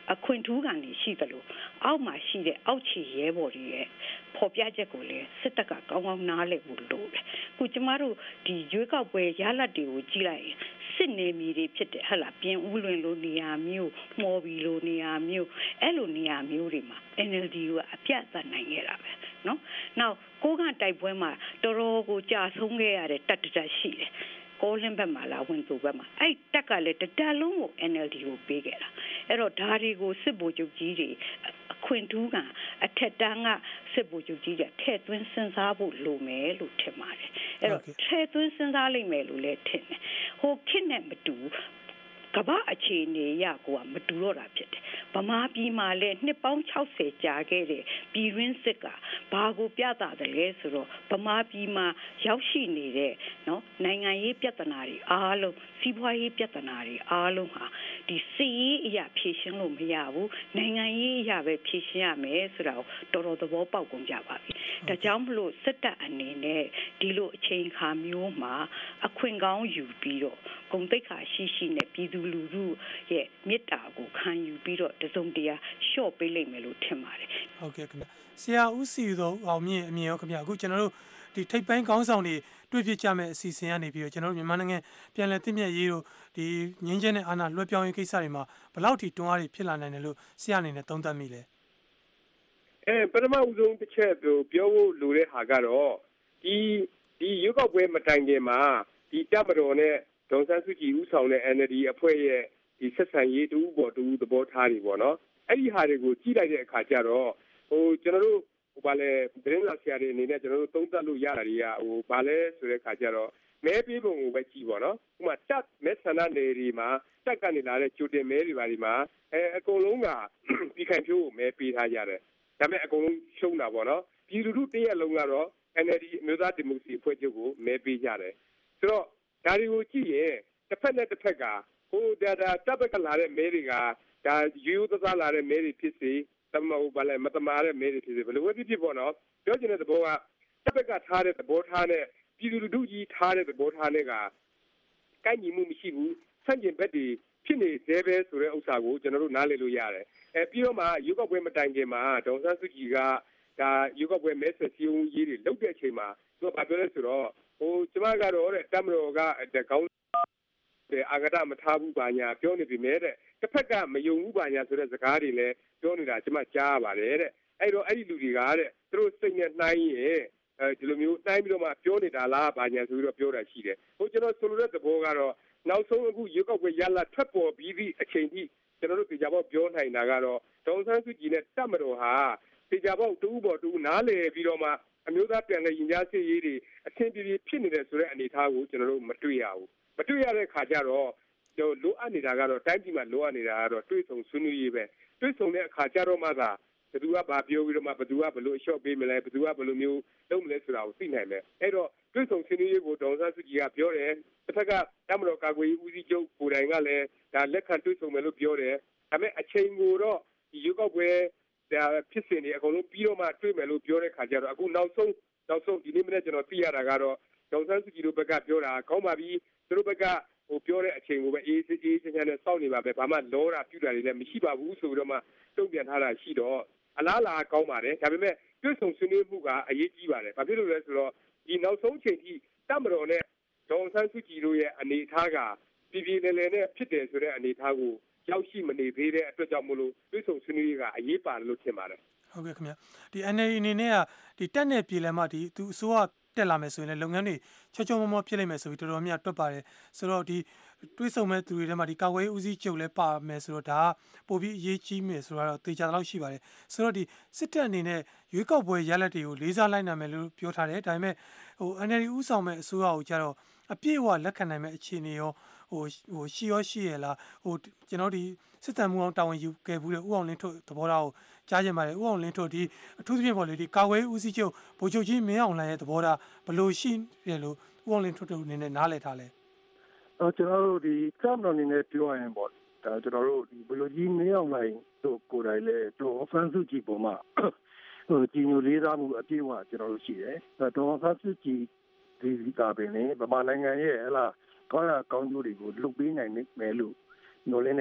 အခွင့်ထူးကနေရှိသလိုအောက်မှာရှိတဲ့အောက်ခြေရဲဘော်တွေရဲ့ဖော်ပြချက်ကိုလည်းစစ်တပ်ကကောင်းကောင်းနားလည်ဖို့လိုတယ်။ခုကျမတို့ဒီရွေးကောက်ပွဲရလဒ်တွေကိုကြည့်လိုက်ရင်စစ်နေမီတွေဖြစ်တဲ့ဟဲ့လားပြင်ဦးလွင်လိုနေရာမျိုးမော်ဘီလိုနေရာမျိုးအဲ့လိုနေရာမျိုးတွေမှာ NLD ကအပြတ်အသတ်နိုင်ခဲ့တာပဲနော်။နောက်ကိုကတိုက်ပွဲမှာတော်တော်ကိုကြာဆုံးခဲ့ရတဲ့တပ်တက်ရှိတယ်။ကိုလင်းဘက်မှာလာဝင်သူဘက်မှာအဲ့တက်ကလည်းတတလုံးကို NLD ကိုပေးခဲ့တာအဲ့တော့ဒါတွေကိုစစ်ဗိုလ်ချုပ်ကြီးတွေအခွင့်ထူးကအထက်တန်းကစစ်ဗိုလ်ချုပ်ကြီးတွေထည့်သွင်းစဉ်းစားဖို့လိုမယ်လို့ထင်ပါတယ်အဲ့တော့ထည့်သွင်းစဉ်းစားလိမ့်မယ်လို့လည်းထင်တယ်ဟိုခေတ်နဲ့မတူကမ္ဘာအခြေအနေရကိုကမတူတော့တာဖြစ်တယ်ဗမာပြည်မှာလည်းနှစ်ပေါင်း60ကြာခဲ့တဲ့ပြည်ရင်းစစ်ကဘာကိုပြသတယ်လဲဆိုတော့ဗမာပြည်မှာရောက်ရှိနေတဲ့နော်နိုင်ငံရေးပြဿနာတွေအားလုံးစီးပွားရေးပြဿနာတွေအားလုံးဟာဒီစီးရေးအရာဖြေရှင်းလို့မရဘူးနိုင်ငံရေးအရာပဲဖြေရှင်းရမယ်ဆိုတာကိုတော်တော်သဘောပေါက်ကုန်ကြပါပြီဒါကြောင့်မလို့စစ်တပ်အနေနဲ့ဒီလိုအချိန်အခါမျိုးမှာအခွင့်ကောင်းယူပြီးတော့ဂုဏ်သိက္ခာရှိရှိနဲ့ပြည်သူလူထုရဲ့မေတ္တာကိုခံယူပြီးတော့တစုံတရာလျှော့ပေးလိုက်မယ်လို့ထင်ပါတယ်ဟုတ်ကဲ့ခင်ဗျဆရာဦးစီသောအောင်မြင့်အမြင်ရောခင်ဗျအခုကျွန်တော်တို့ဒီထိပ်ပိုင်းခေါင်းဆောင်တွေတွေ့ဖြစ်ကြမဲ့အစီအစဉ်ကနေပြီးတော့ကျွန်တော်တို့မြန်မာနိုင်ငံပြန်လည်တည်မြဲရေးတို့ဒီငင်းချင်းနဲ့အာဏာလွှဲပြောင်းရေးကိစ္စတွေမှာဘယ်လောက်ထိတွန်းအားတွေဖြစ်လာနိုင်တယ်လို့ဆရာအနေနဲ့သုံးသပ်မိလဲပထမဦးဆုံးတစ်ချက်ပြောဖို့လိုတဲ့ဟာကတော့ဒီရွေးကောက်ပွဲမတိုင်ခင်မှာဒီတပ်မတော်နဲ့ဒေါ်ဆန်းစုကြည်ဦးဆောင်တဲ့ NLD အဖွဲ့ရဲ့ဒီဆက်ဆံရေးတူပေါ်တူသဘောထားတွေပေါ့နော်အဲ့ဒီဟာတွေကိုကြည့်လိုက်တဲ့အခါကျတော့ကျွန်တော်တို့ဘာလဲသတင်းစာဆရာတွေအနေနဲ့ကျွန်တော်တို့သုံးသပ်လို့ရတာတွေကဘာလဲဆိုတဲ့အခါကျတော့မဲပေးပုံကိုပဲကြည့်ပေါ့နော်ဥပမာတပ်မဲဆန္ဒနယ်တွေမှာတပ်ကနေလာတဲ့ကြိုတင်မဲတွေပါဒီမှာအကုန်လုံးကပြည်ခိုင်ဖြိုးကိုမဲပေးထားကြတယ်ဒါပေမဲ့အကုန်လုံးရှုံးတာပေါ့နော်ပြည်သူလူထုတရက်လုံးကတော့ NLD အမျိုးသားဒီမိုကရေစီအဖွဲ့ချုပ်ကိုမဲပေးကြတယ်ဆိုတော့ဒါတွေကိုကြည့်ရင်တစ်ဖက်နဲ့တစ်ဖက်ကတပ်ဘက်ကလာတဲ့မဲတွေကဒါရိုးသားလာတဲ့မဲတွေဖြစ်စေမတမာတဲ့မဲတွေဖြစ်စေဘယ်လိုပဲဖြစ်ပေါ့နော်ပြောချင်တဲ့သဘောကတပ်ဘက်ကထားတဲ့သဘောထားနဲ့ပြည်သူလူထုကြီးထားတဲ့သဘောထားနဲ့ကကိုက်ညီမှုမရှိဘူးဆန့်ကျင်ဘက်တွေဖြစ်နေသေးပဲဆိုတဲ့ဥစ္စာကိုကျွန်တော်တို့နားလည်လို့ရတယ်ပြီးတော့မှရွေးကောက်ပွဲမတိုင်ခင်မှာဒေါ်ဆန်းစုကြည်ကဒါရွေးကောက်ပွဲမဲဆွယ်စည်းရုံးရေးတွေလုပ်တဲ့အချိန်မှာသူကဘာပြောလဲဆိုတော့ကျမကတော့တဲ့တပ်မတော်ကကောင်းအာဂတမထားဘူးပါညာပြောနေပြီမဲ့တဲ့တစ်ဖက်ကမယုံဘူးပါညာဆိုတဲ့စကားတွေလည်းပြောနေတာကျမကြားရပါတယ်တဲ့အဲ့တော့အဲ့ဒီလူတွေကတဲ့သူတို့စိတ်နဲ့နှိုင်းရင်ဒီလိုမျိုးနှိုင်းပြီးတော့မှပြောနေတာလားပါညာဆိုပြီးတော့ပြောတာရှိတယ်ကျွန်တော်ဆိုလိုတဲ့သဘောကတော့နောက်ဆုံးအခုရွေးကောက်ပွဲရလဒ်ထွက်ပေါ်ပြီးသည့်အချိန်ထိကျွန်တော်တို့ဒီကြပေါ့ပြောနိုင်တာကတော့ဒေါ်ဆန်းစုကြည်နဲ့တပ်မတော်ဟာဒီကြပေါ့တူပေါ်တူနားလည်ပြီးတော့မှအမျိုးသားပြန်လည်ရင်ကြားစေ့ရေးတွေအဆင်ပြေပြေဖြစ်နေတယ်ဆိုတဲ့အနေအထားကိုကျွန်တော်တို့မတွေ့ရဘူးမတွေ့ရတဲ့ခါကျတော့လိုအပ်နေတာကတော့တိုင်းပြည်မှာလိုအပ်နေတာကတော့တွေးဆုံဆွေးနွေးရေးပဲတွေးဆုံတဲ့အခါကျတော့မှသာဘယ်သူကဘာပြောပြီးတော့မှဘယ်သူကဘယ်လိုအလျှော့ပေးမလဲဘယ်သူကဘယ်လိုမျိုးလုပ်မလဲဆိုတာကိုသိနိုင်မယ်အဲ့တော့တွေးဆုံဆွေးနွေးရေးကိုဒေါ်ဆန်းစုကြည်ကပြောတယ်တစ်ဖက်ကတပ်မတော်ကာကွယ်ရေးဦးစီးချုပ်ကိုယ်တိုင်ကလည်းဒါလက်ခံတွေးဆုံမယ်လို့ပြောတယ်ဒါပေမဲ့အချိန်ကိုတော့ဒီရွေးကောက်ပွဲဒါဖြစ်စဉ်တွေအကုန်လုံးပြီးတော့မှတွေးမယ်လို့ပြောတဲ့ခါကျတော့အခုနောက်ဆုံးဒီနေ့မနေ့ကျွန်တော်သိရတာကတော့ဒေါ်ဆန်းစုကြည်တို့ဘက်ကပြောတာကောင်းပါပြီသူတို့ဘက်ကပြောတဲ့အချိန်ကိုပဲအေးချမ်းနဲ့စောင့်နေပါပဲဘာမှလောတာပြူတာတွေလည်းမရှိပါဘူးဆိုပြီးတော့မှတုံ့ပြန်ထားတာရှိတော့အလားလာကောင်းပါတယ်ဒါပေမဲ့တွဲဆုံဆွေးနွေးမှုကအရေးကြီးပါတယ်ဘာဖြစ်လို့လဲဆိုတော့ဒီနောက်ဆုံးချိန်ထိတပ်မတော်နဲ့ဒေါ်ဆန်းစုကြည်တို့ရဲ့အနေအထားကပြည်ပြည်လည်လည်နဲ့ဖြစ်တယ်ဆိုတဲ့အနေအထားကိုရောက်ရှိမနေသေးတဲ့အတွက်ကြောင့်မလို့တွဲဆုံဆွေးနွေးရေးကအရေးပါတယ်လို့ထင်ပါတယ်ဟုတ်ကဲ့ခင်ဗျဒီ NLD အနေနဲ့ကဒီတက်နဲ့ပြည်လည်မှာဒီသူအစိုးရတက်လာမယ်ဆိုရင်လည်းလုပ်ငန်းတွေချောမောဖြစ်လိမ့်မယ်ဆိုပြီးတော်တော်များတွက်ပါတယ်ဆိုတော့ဒီတွေးဆုံမဲ့သူတွေထဲမှာဒီကာကွယ်ရေးဦးစီးချုပ်လည်းပါမယ်ဆိုတော့ဒါကပိုပြီးအရေးကြီးမယ်ဆိုတော့တေချာတော့ရှိပါတယ်ဆိုတော့ဒီစစ်တပ်အနေနဲ့ရွေးကောက်ပွဲရလဒ်တွေကိုလေးစားလိုက်နိုင်မယ်လို့ပြောထားတယ်ဒါပေမဲ့NLD ဦးဆောင်မဲ့အစိုးရကိုကြတော့အပြည့်အဝလက်ခံနိုင်မဲ့အခြေအနေရောရှိရလားကျွန်တော်ဒီစစ်တမ်းမှုအောင်တာဝန်ယူခဲ့ဘူးတဲ့ဥအောင်လင်းထုတ်သဘောထားကိုကြားကြပါတယ်ဥအောင်လင်းထုတ်ဒီအထူးသဖြင့်ပေါ့လေဒီကာကွယ်ဦးစီးချုပ်ဗိုလ်ချုပ်ကြီးမင်းအောင်လှိုင်ရဲ့သဘောထားဘယ်လိုရှိတယ်လို့ဥအောင်လင်းထုတ်တို့အနေနဲ့နားလည်ထားလဲကျွန်တော်တို့ဒီစမ်းတော်အနေနဲ့ပြောရရင်ပေါ့ဒါကျွန်တော်တို့ဒီဘယ်လိုကြီးမင်းအောင်လှိုင်တို့ကိုယ်တိုင်လဲတော့ဖန်စုကြည်ပေါ်မှာကြီးညိုလေးစားမှုအပြည့်အဝကျွန်တော်တို့ရှိတယ်တော့ဖန်စုကြည်ဒီကပင်လေဗမာနိုင်ငံရဲ့ဟလာကောင်းကျိုးတွေကိုလုပ်ပေးနိုင်မယ်လို့ညှို့လင်းတဲ့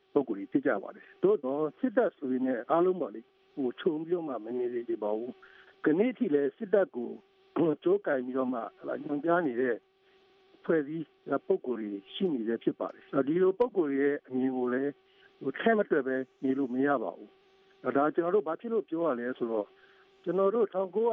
ပုဂ္ဂိုလ်တွေဖြစ်ကြပါတယ်သို့တော့စစ်တပ်ဆိုရင်လည်းအားလုံးပါလေခြုံပြီးတော့မှမနေသေးပါဘူးခဏထိလည်းစစ်တပ်ကိုကြိုးကင်ပြီးတော့မှညွှန်ကြားနေတဲ့ဖွဲ့စည်းပုဂ္ဂိုလ်တွေရှိနေတဲ့ဖြစ်ပါတယ်ဒီလိုပုဂ္ဂိုလ်ရဲ့အမြင်ကိုလည်းထဲမတွက်ပဲနေလို့မရပါဘူးဒါကျွန်တော်တို့ဘာဖြစ်လို့ပြောရလဲဆိုတော့ကျွန်တော်တို့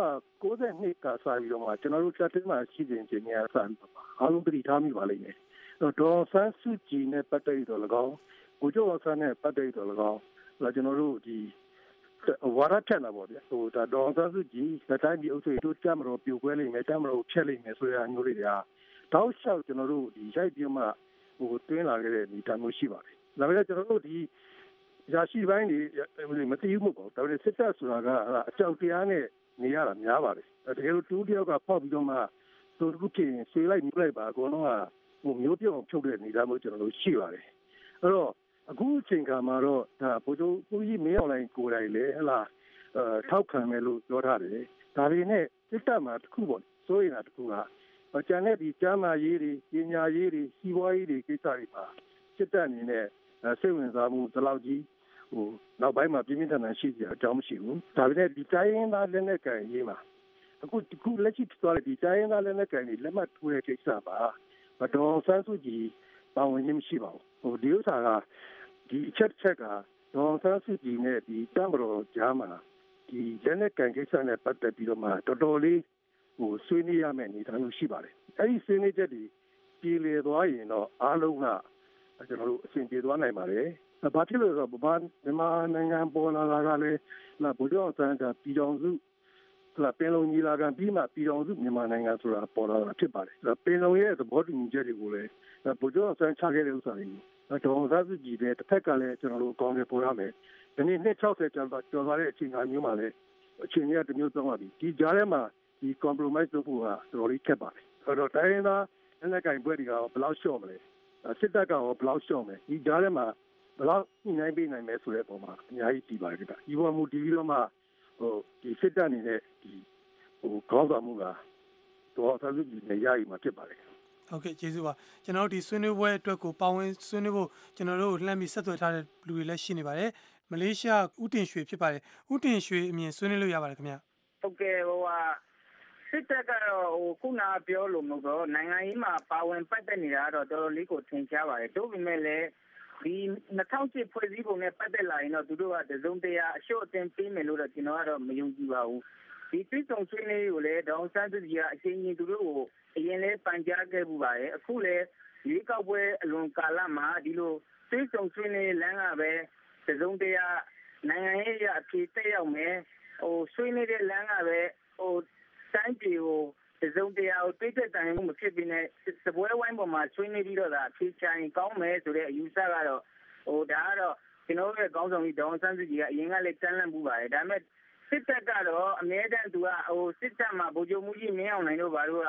1992ကစပြီးတော့မှကျွန်တော်တို့ချက်တင်းမှာရှိတဲ့င်ဂျင်နီယာဆန်အားလုံးတည်ထားမိပါလိမ့်မယ်ဒေါ်ဆန်းစုကြည်နဲ့ပတ်သက်တော့၎င်းကိုကျော်ဝဆန်းနဲ့ပတ်သက်တော့၎င်းကျွန်တော်တို့ဒီဝါရထက်လာပေါ့ဗျာဒါဒေါ်ဆန်းစုကြည်တိုင်းပြည်အုပ်ချုပ်ရေးတို့ကြမ်းမတော်ပြိုကွဲလိမ့်မယ်ကြမ်းမတော်ဖျက်လိမ့်မယ်ဆိုရအမျိုးတွေကတောက်လျှောက်ကျွန်တော်တို့ဒီရိုက်ပြမှတွင်းလာခဲ့တဲ့ဒီတမျိုးရှိပါတယ်ဒါပေမဲ့ကျွန်တော်တို့ဒီရရှိပိုင်းတွေမသိဘူးမဟုတ်ပါဘူးဒါပေမဲ့စစ်တပ်ဆိုတာကအကြောက်တရားနဲ့နေရတာများပါတယ်တကယ်လို့တူတယောက်ကဖောက်ပြီးတော့မှသူတို့ဖြစ်ရင်ဆွေးလိုက်မျိုးလိုက်ပါအကုန်လုံးကမျိုးပြုံဖြုတ်တဲ့နေသားမျိုးကျွန်တော်တို့ရှိပါတယ်အဲ့တော့အခုအချိန်ခါမှာတော့ဒါဘိုးချုပ်ဦးကြီးမင်းအောင်လှိုင်ကိုယ်တိုင်လေဟလာထောက်ခံမယ်လို့ပြောထားတယ်ဒါပေမဲ့စစ်တပ်မှာတစ်ခုပေါ့စိုးရိမ်တာတစ်ခုကကျန်တဲ့ဒီကျမ်းမာရေးတွေပညာရေးတွေစီးပွားရေးတွေကိစ္စတွေမှာစစ်တပ်အနေနဲ့စိတ်ဝင်စားမှုဒီလောက်ကြီးနောက်ပိုင်းမှာပြင်းပြင်းထန်ထန်ရှိကြအကြောင်းမရှိဘူးဒါပေမဲ့ဒီတိုင်းရင်းသားလက်နက်ကန်ရေးမှာအခုလက်ရှိဖြစ်သွားတဲ့ဒီတိုင်းရင်းသားလက်နက်ကန်တွေလက်မှတ်ထိုးတဲ့ကိစ္စပါဒေါ်ဆန်းစုကြည်ပါဝင်ခြင်းမရှိပါဘူးဒီဥစ္စာကဒီအချက်ကဒေါ်ဆန်းစုကြည်နဲ့ဒီတမ်ဘရောဂျာမာဒီလက်နက်ကန်ကိစ္စနဲ့ပတ်သက်ပြီးတော့မှတော်တော်လေးဆွေးနွေးရမယ့်အနေအထားမျိုးရှိပါတယ်အဲ့ဒီဆွေးနွေးချက်တွေပြည်လည်သွားရင်တော့အားလုံးကကျွန်တော်တို့အဆင်ပြေသွားနိုင်ပါတယ်ဘာဖြစ်လို့လဲဆိုတော့မြန်မာနိုင်ငံပေါ်လာတာကလည်းဗိုလ်ချုပ်အောင်ဆန်းကပြည်တော်စုပင်လုံညီလာခံပြီးမှပြည်တော်စုမြန်မာနိုင်ငံဆိုတာပေါ်လာတာဖြစ်ပါတယ်ပင်လုံရဲ့သဘောတူညီချက်တွေကိုလည်းဗိုလ်ချုပ်အောင်ဆန်းချခဲ့တဲ့ဥစ္စာတွေဒေါ်အောင်ဆန်းစုကြည်လည်းတစ်ဖက်ကလည်းကျွန်တော်တို့အကောင်းကြီးပေါ်ရမယ်ဒီနေ့260ကျော်သွားတဲ့အချိန်မျိုးမှာလည်းအချိန်ကြီးတစ်မျိုးသုံးပါပြီဒီကြားထဲမှာဒီ compromise လုပ်ဖို့ကတော်တော်လေးခက်ပါတယ်အဲ့တော့တိုင်းရင်းသားလက်နက်ကိုင်ဘွဲတွေကဘယ်လောက်လျှော့မလဲစစ်တပ်ကရောဘယ်လောက်လျှော့မလဲဒီကြားထဲမှာဘယ်လောက်ညှိနှိုင်းပေးနိုင်မယ်ဆိုတဲ့အပေါ်မှာအများကြီးတည်ပါတယ်ဒီပေါ်မူတည်ပြီးတော့မှဒီစစ်တပ်အနေနဲ့ဒီခေါင်းဆောင်မှုကတော့ဆက်လက်နေရည်မှာဖြစ်ပါတယ်ဟုတ်ကဲ့ကျေးဇူးပါကျွန်တော်တို့ဒီဆွေးနွေးပွဲအတွက်ကိုပါဝင်ဆွေးနွေးဖို့ကျွန်တော်တို့လှမ်းပြီးဆက်သွယ်ထားတဲ့လူတွေလည်းရှိနေပါတယ်မလေးရှားဦးတင်ရွှေဖြစ်ပါတယ်ဦးတင်ရွှေအမြင်ဆွေးနွေးလို့ရပါတယ်ခင်ဗျဟုတ်ကဲ့စစ်တပ်ကတော့ခုနပြောလို့မဟုတ်တော့နိုင်ငံရေးမှာပါဝင်ပတ်သက်နေတာတော့တော်တော်လေးကိုထင်ရှားပါတယ်တို့ပေမဲ့လည်းဒီ2008ဖွဲ့စည်းပုံနဲ့ပတ်သက်လာရင်တော့သူတို့ကတစုံတရာအလျှော့အတင်းပေးမယ်လို့တော့ကျွန်တော်ကတော့မယုံကြည်ပါဘူးဒီသိစုံဆွေးနွေးကိုလည်းဒေါအောင်ဆန်းစုကြည်ကအချင်းချင်းသူတို့ကိုအရင်လဲပန်ကြားခဲ့မှုပါတယ်အခုလဲရွေးကောက်ပွဲအလွန်ကာလမှာဒီလိုသိစုံဆွေးနွေးလမ်းကပဲတစုံတရာနိုင်ငံရေးအဖြေတက်ရောက်မယ်ဆွေးနွေးတဲ့လမ်းကပဲတိုင်းပြည်ကိုတစုံတရာကိုတိတ်တက်တိုင်မှုမဖြစ်ပြီးနဲ့စပွဲဝိုင်းပေါ်မှာဆွေးနွေးပြီးတော့ဒါဖြေချရင်ကောင်းမယ်ဆိုတဲ့အယူဆကတော့ဒါကတော့ကျွန်တော်ရဲ့ကောင်းဆောင်ကြီးဒေါအောင်ဆန်းစုကြည်ကအရင်ကလည်းတန်းလန့်မှုပါတယ်ဒါပေမဲ့စစ်တပ်ကတော့အမြဲတမ်းသူကစစ်တပ်မှာဗိုလ်ချုပ်မှုကြီးမင်းအောင်လှိုင်တို့ဘာလို့က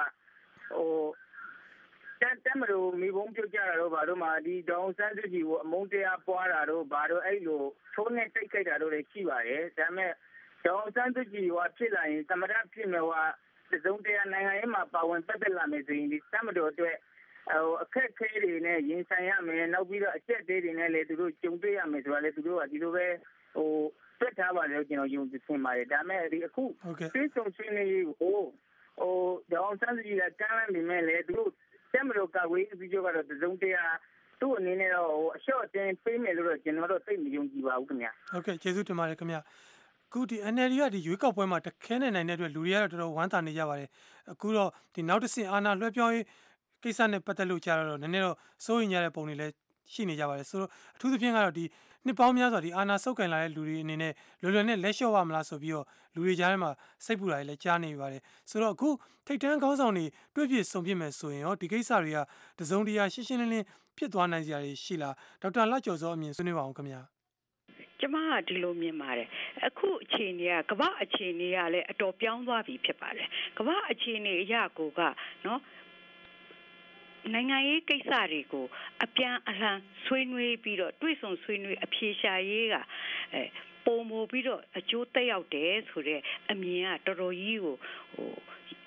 တက်မလို့မိဘုံပြုတ်ကြတာတော့ဘာလို့မှဒီဒေါအောင်ဆန်းစုကြည်ကိုအမုန်းတရားပွားတာတော့ဘာလို့အဲ့လိုထိုးနဲ့တိတ်ခိုက်တာတော့လည်းရှိပါတယ်ဒါပေမဲ့ဒေါအောင်ဆန်းစုကြည်ကဖြစ်လာရင်သမရဖြစ်မယ်တစုံတရာနိုင်ငံရေးမှာပါဝင်ပတ်သက်လာမယ်ဆိုရင်ဒီတမတော်အတွက်အခက်အခဲတွေနဲ့ရင်ဆိုင်ရမယ်နောက်ပြီးတော့အကျက်သေးတွေနဲ့လည်းသူတို့ကြုံတွေ့ရမယ်ဆိုတာလည်းသူတို့ကဒီလိုပဲသက်ထားပါလေကျွန်တော်ယုံကြည်နေပါတယ်ဒါမဲ့ဒီအခုသိစုံချင်းလေးကိုဒေါအောင်ဆန်းစုကြည်ကတန်းလန်းနေမယ်လေသူတို့တမတော်ကဝေးပြီးတော့တစုံတရာသူ့အနေနဲ့တော့အလျှော့အတင်းပေးမယ်လို့တော့ကျွန်တော်တို့သိမယုံကြည်ပါဘူးခင်ဗျာဟုတ်ကဲ့ကျေးဇူးတင်ပါတယ်ခင်ဗျာအခုဒီ NLD ကဒီရွေးကောက်ပွဲမှာတခဲနဲ့နိုင်တဲ့အတွက်လူတွေကတော့တော်တော်ဝမ်းသာနေကြပါတယ်အခုတော့ဒီနောက်တစ်ဆင့်အာဏာလွှဲပြောင်းရေးကိစ္စနဲ့ပတ်သက်လို့ကြားတော့နည်းနည်းတော့စိုးရိမ်ကြတဲ့ပုံတွေလည်းရှိနေကြပါတယ်ဆိုတော့အထူးသဖြင့်ကတော့ဒီနှစ်ပေါင်းများစွာဒီအာဏာဆုပ်ကိုင်လာတဲ့လူတွေအနေနဲ့လွယ်လွယ်နဲ့လက်လျှော့ပါမလားဆိုပြီးတော့လူတွေကြားထဲမှာစိတ်ပူတာတွေလည်းကြားနေပါတယ်ဆိုတော့အခုထိတ်တန်းခေါင်းဆောင်တွေတွေ့ဖြစ်ဆုံဖြစ်မယ်ဆိုရင်ရောဒီကိစ္စတွေကတစုံတရာရှင်းရှင်းလင်းလင်းဖြစ်သွားနိုင်စရာတွေရှိလားဒေါက်တာလှကျော်စောအမြင်ဆွေးနွေးပါအောင်ခင်ဗျာကျမကဒီလိုမြင်ပါတယ်အခုအခြေအနေကကမ္ဘာအခြေအနေကလည်းအတော်ပြောင်းသွားပြီဖြစ်ပါတယ်ကမ္ဘာအခြေအနေအရာကိုကနော်နိုင်ငံရေးကိစ္စတွေကိုအပြန်အလှန်ဆွေးနွေးပြီးတော့တွေ့ဆုံဆွေးနွေးအဖြေရှာရေးကပုံမူပြီးတော့အကျိုးသက်ရောက်တယ်ဆိုတဲ့အမြင်ကတော်တော်ကြီးကို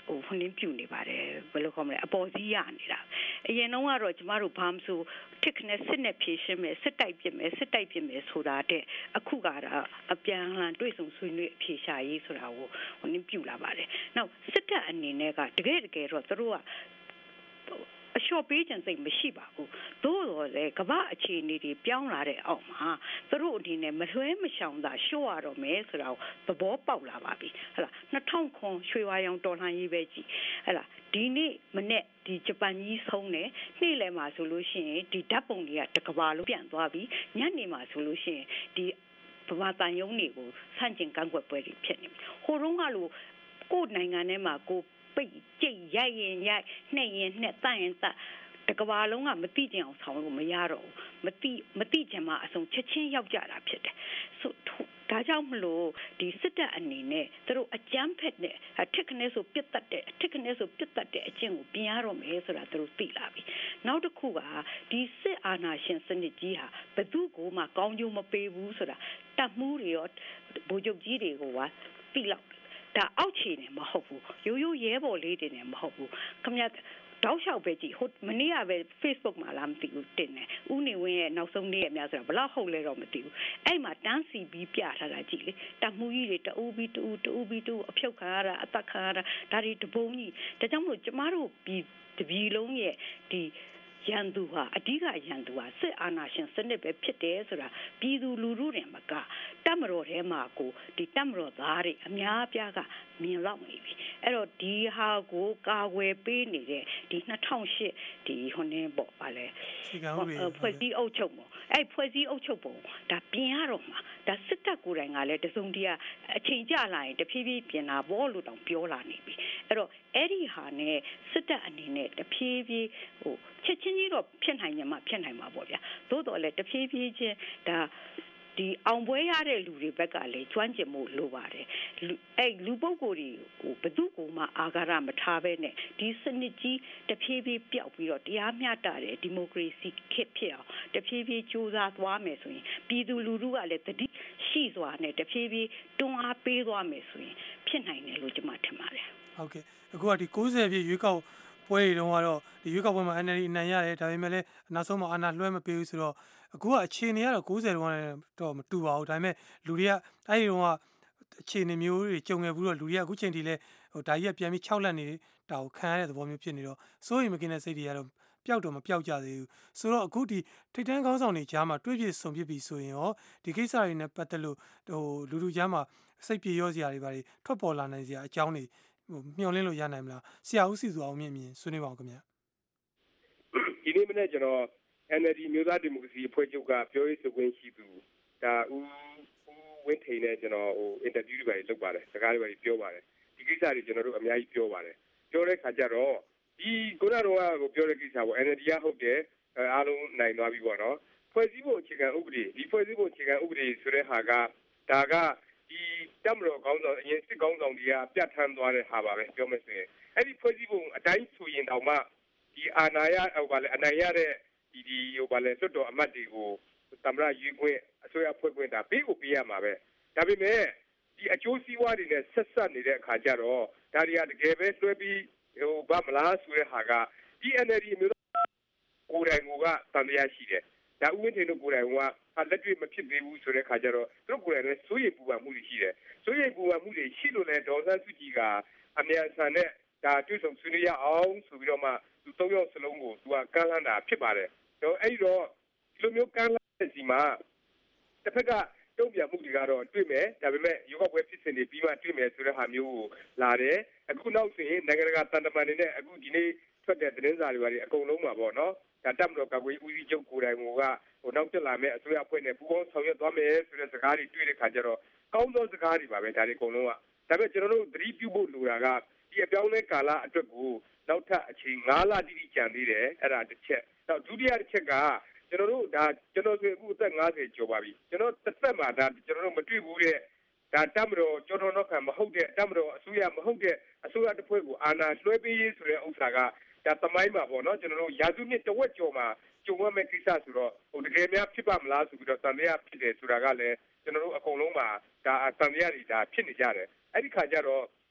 ဟိုနှင်းပြူနေပါတယ်ဘယ်လိုခေါ်မလဲအပေါ်စီးရနေတာအရင်တော့ကတော့ကျမတို့ဘာမှမဆို tick နဲ့စစ်နဲ့ဖြည့်ရှင်းမယ်စစ်တိုက်ပြစ်မယ်ဆိုတာတဲ့အခုကတော့အပြန်အလှန်တွေ့ဆုံဆွေးနွေးအဖြေရှာရေးဆိုတာကိုဟိုနှင်းပြူလာပါတယ်နောက်စစ်တပ်အနေနဲ့ကတကယ်တော့သူတို့ကအလျှော့ပေးခြင်းစိတ်မရှိပါဘူးသို့တော်လည်းကမ္ဘာအခြေအနေတွေပြောင်းလာတဲ့အောက်မှာသူတို့အနေနဲ့မလွှဲမရှောင်သာလျှော့ရတော့မယ်ဆိုတာကိုသဘောပေါက်လာပါပြီဟဲ့လား2009ရွှေဝါရောင်တော်လှန်ရေးပဲကြည့်ဟဲ့လားဒီနေ့မနေ့ဒီဂျပန်ကြီးဆုံးတယ်နေ့လယ်မှာဆိုလို့ရှိရင်ဒီဓာတ်ပုံတွေကတစ်ကမ္ဘာလုံးပြန်သွားပြီညနေမှာဆိုလို့ရှိရင်ဒီဗမာတန်ယုံတွေကိုဆန့်ကျင်ကန့်ကွက်ပွဲတွေဖြစ်နေပြီဟိုတုန်းကလို့ကိုယ်နိုင်ငံထဲမှာကိုပိတ်ကြိတ်ရိုက်ရင်ရိုက်နှက်ရင်နှက်တန့်ရင်တန့်တကဘာလုံးကမတိကျင်အောင်ဆောင်လို့မရတော့ဘူးမတိကျင်မှအဆုံးချက်ချင်းရောက်ကြတာဖြစ်တယ်ဆိုဒါကြောင့်မလို့ဒီစစ်တပ်အနေနဲ့သူတို့အကြမ်းဖက်တဲ့ထစ်ခနဲဆိုပြတ်တက်တဲ့အကျင့်ကိုပြင်ရတော့မယ်ဆိုတာသူတို့သိလာပြီနောက်တစ်ခုကဒီစစ်အာဏာရှင်စနစ်ကြီးဟာဘယ်သူကိုမှကောင်းကျိုးမပေးဘူးဆိုတာတပ်မှုတွေရောဗိုလ်ချုပ်ကြီးတွေကိုကသိလောက်ဒါအောက်ခြေနဲ့မဟုတ်ဘူးရိုးရိုးရဲဘော်လေးတွေနဲ့မဟုတ်ဘူးခမရတောက်လျှောက်ပဲကြည့်ဟိုမနေ့ကပဲ Facebook မှာလာမသိဘူးတင်တယ်ဦးနေဝင်းရဲ့နောက်ဆုံးနေ့ရဲ့အများဆိုတာဘလောက်ဟုတ်လဲတော့မသိဘူးအဲ့မှာတန်းစီပြီးပြထားတာကြည့်လေတမှုကြီးတွေတူပြီးတူအဖြုတ်ခါရတာအသက်ခါရတာဒါတွေတပုံးကြီးဒါကြောင့်မို့ကျမတို့တပြည်လုံးရဲ့ဒီရန်သူဟာအဓိကရန်သူဟာစစ်အာဏာရှင်စနစ်ပဲဖြစ်တယ်ဆိုတာပြည်သူလူထုတွေမှာကတပ်မတော်ထဲမှာကိုဒီတပ်မတော်သားတွေအများအပြားကမြင်လောက်နေပြီအဲ့တော့ဒီဟာကိုကာကွယ်ပေးနေတဲ့ဒီ2008ဒီဟိုနေပေါ့ပါလေဖွဲ့စည်းအုပ်ချုပ်ပုံအဲ့ဖွဲ့စည်းအုပ်ချုပ်ပုံဒါပြင်ရတော့မှာဒါစစ်တပ်ကိုယ်တိုင်ကလည်းတစုံတရာအချိန်ကျလာရင်တဖြည်းဖြည်းပြင်တာဘောလို့တောင်ပြောလာနေပြီအဲ့တော့အဲ့ဒီဟာနဲ့စစ်တပ်အနေနဲ့တဖြည်းဖြည်းဟိုချက်ချင်းကြီးတော့ဖြစ်နိုင်ညမှာဖြစ်နိုင်မှာပေါ့ဗျာသို့တော်လည်းတဖြည်းဖြည်းချင်းဒါဒီအောင်ပွဲရတဲ့လူတွေဘက်ကလည်းကျွမ်းကျင်မှုလိုပါတယ်အဲ့လူပုဂ္ဂိုလ်တွေဟိုဘသူ့ကိုမှအာဃာတမထားဘဲနဲ့ဒီစနစ်ကြီးတဖြည်းဖြည်းပျောက်ပြီးတော့တရားမျှတတဲ့ဒီမိုကရေစီခေတ်ဖြစ်အောင်တဖြည်းဖြည်းကြိုးစားသွားမယ်ဆိုရင်ပြည်သူလူထုကလည်းတတိရှိစွာနဲ့တဖြည်းဖြည်းတွန်းအားပေးသွားမယ်ဆိုရင်ဖြစ်နိုင်တယ်လို့ကျွန်မထင်ပါတယ်ဟုတ်ကဲ့အခုကဒီ90ပြည့်ရွေးကောက်ပွဲတွေတုန်းကတော့ဒီရွေးကောက်ပွဲမှာ NLD အနိုင်ရတယ်ဒါပေမဲ့လည်းနောက်ဆုံးမှာအာဏာလွှဲမပေးဘူးဆိုတော့အခုကအခြေအနေကတော့90တုန်းကတော့မတူပါဘူးဒါပေမဲ့လူတွေကအဲ့ဒီတုန်းကအခြေအနေမျိုးတွေကြုံခဲ့ဘူးတော့လူတွေကအခုချိန်ထိလည်းဟိုဒါကြီးကပြန်ပြီး6လက်နေတာကိုခံရတဲ့သဘောမျိုးဖြစ်နေတော့စိုးရိမ်မကင်းတဲ့စိတ်တွေကတော့ပျောက်တော့မပျောက်ကြသေးဘူးဆိုတော့အခုဒီထိတ်တန်းခေါင်းဆောင်တွေကြားမှာတွေးပြဆုံပြပြီးဆိုရင်ရောဒီကိစ္စတွေနဲ့ပတ်သက်လို့ဟိုလူကြားမှာစိတ်ပြေရောစရာတွေပါတွေထွက်ပေါ်လာနိုင်စရာအကြောင်းတွေဟိုမျှော်လင့်လို့ရနိုင်မလားဆရာဦးစီသူအောင်မြင့်ဆွေးနွေးပါအောင်ခင်ဗျာဒီနေ့မနေ့ကျွန်တော် NLD မျိုးသားဒီမိုကရေစီအဖွဲ့ချုပ်ကပြောရေးဆိုခွင့်ရှိသူဒါဦးဝင်းထိန်နဲ့ကျွန်တော်ဟိုအင်တာဗျူးတွေလုပ်ပါတယ်စကားတွေပြောပါတယ်ဒီကိစ္စတွေကျွန်တော်တို့အများကြီးပြောပါတယ်ပြောတဲ့ခါကျတော့ဒီခုနကတော့ကိုပြောတဲ့ကိစ္စပေါ့ NLD ကဟုတ်တယ်အားလုံးနိုင်သွားပြီပေါ့နော်ဖွဲ့စည်းပုံအခြေခံဥပဒေဒီဖွဲ့စည်းပုံအခြေခံဥပဒေဆိုတဲ့ဟာကဒါကဒီတပ်မတော်ကောင်းဆောင်အရင်စစ်ကောင်းဆောင်တွေကပြတ်ထန်းသွားတဲ့ဟာပါပဲပြောမယ်ဆိုရင်အဲ့ဒီဖွဲ့စည်းပုံအတိုင်းဆိုရင်တောင်မှဒီအာဏာရဟိုပါလေအနိုင်ရတဲ့ဒီဟိုပါလေလွတ်တော်အမတ်တွေကိုသမ္မတရွေးခွင့်အစိုးရဖွဲ့ခွင့်ဒါပေးရမှာပဲဒါပေမဲ့ဒီအကျိုးစီးပွားတွေနဲ့ဆက်ဆက်နေတဲ့အခါကျတော့ဒါတွေကတကယ်ပဲတွဲပြီးဟိုဘာမလားဆိုတဲ့ဟာကဒီ NLD မျိုးကိုယ်တိုင်ကတန်တရားရှိတယ်ဒါဥပဒေတို့ကိုယ်တိုင်ကလက်တွေ့မဖြစ်သေးဘူးဆိုတဲ့ခါကျတော့သူတို့ကိုယ်တိုင်လည်းစိုးရိမ်ပူပန်မှုတွေရှိတယ်စိုးရိမ်ပူပန်မှုတွေရှိလို့လည်းဒေါ်ဆန်းစုကြည်ကအမြန်ဆန်နဲ့ဒါတွေ့ဆုံဆွေးနွေးရအောင်ဆိုပြီးတော့မှသူ၃ယောက်စလုံးကိုသူကကမ်းလှမ်းတာဖြစ်ပါတယ်တော့အဲ့တော့ဒီလိုမျိုးကမ်းလှမ်းတဲ့စီမှာတစ်ဖက်ကတုံ့ပြန်မှုတွေကတော့တွေ့မယ်ဒါပေမဲ့ရုပ်ောက်ပွဲဖြစ်စဉ်တွေပြီးမှတွေ့မယ်ဆိုတဲ့ဟာမျိုးကိုလာတယ်အခုနောက်ဆိုရင်နိုင်ငံတကာတန်တမန်တွေနဲ့အခုဒီနေ့ထွက်တဲ့သတင်းစာတွေပါအကုန်လုံးမှာပေါ့နော်ဒါတပ်မတော်ကာကွယ်ရေးဦးစီးချုပ်ကိုယ်တိုင်ကဟိုနောက်တက်လာမဲ့အစိုးရအဖွဲ့နဲ့ပူးပေါင်းဆောင်ရွက်သွားမယ်ဆိုတဲ့စကားတွေတွေ့တဲ့ခါကျတော့ကောင်းသောစကားတွေပါပဲဒါတွေအကုန်လုံးကဒါပေမဲ့ကျွန်တော်တို့သတိပြုဖို့လိုတာကဒီအပြောင်းလဲကာလအတွက်ကိုနောက်ထပ်အချိန်9လတိတိကျန်သေးတယ်အဲ့ဒါတစ်ချက်နောက်ဒုတိယတစ်ချက်ကကျွန်တော်တို့ဒါကျွန်တော်ဆိုအခုအသက်50ကျော်ပါပြီကျွန်တော်တစ်သက်မှာဒါကျွန်တော်တို့မတွေ့ဘူးတဲ့ဒါတပ်မတော်ကျော်တော်နောက်ခံမဟုတ်တဲ့တပ်မတော်အစိုးရမဟုတ်တဲ့အစိုးရတစ်ဖွဲ့ကိုအာဏာလွှဲပေးရေးဆိုတဲ့ဥစ္စာကဒါသမိုင်းမှာပေါ့နော်ကျွန်တော်တို့ရာစုနှစ်တဝက်ကျော်မှာကြုံရမယ့်ကိစ္စဆိုတော့ဟိုတကယ်များဖြစ်ပါမလားဆိုပြီးတော့တန်တရားဖြစ်တယ်ဆိုတာကလည်းကျွန်တော်တို့အကုန်လုံးမှာဒါတန်တရားတွေဒါဖြစ်နေကြတယ်အဲ့ဒီခါကျတော့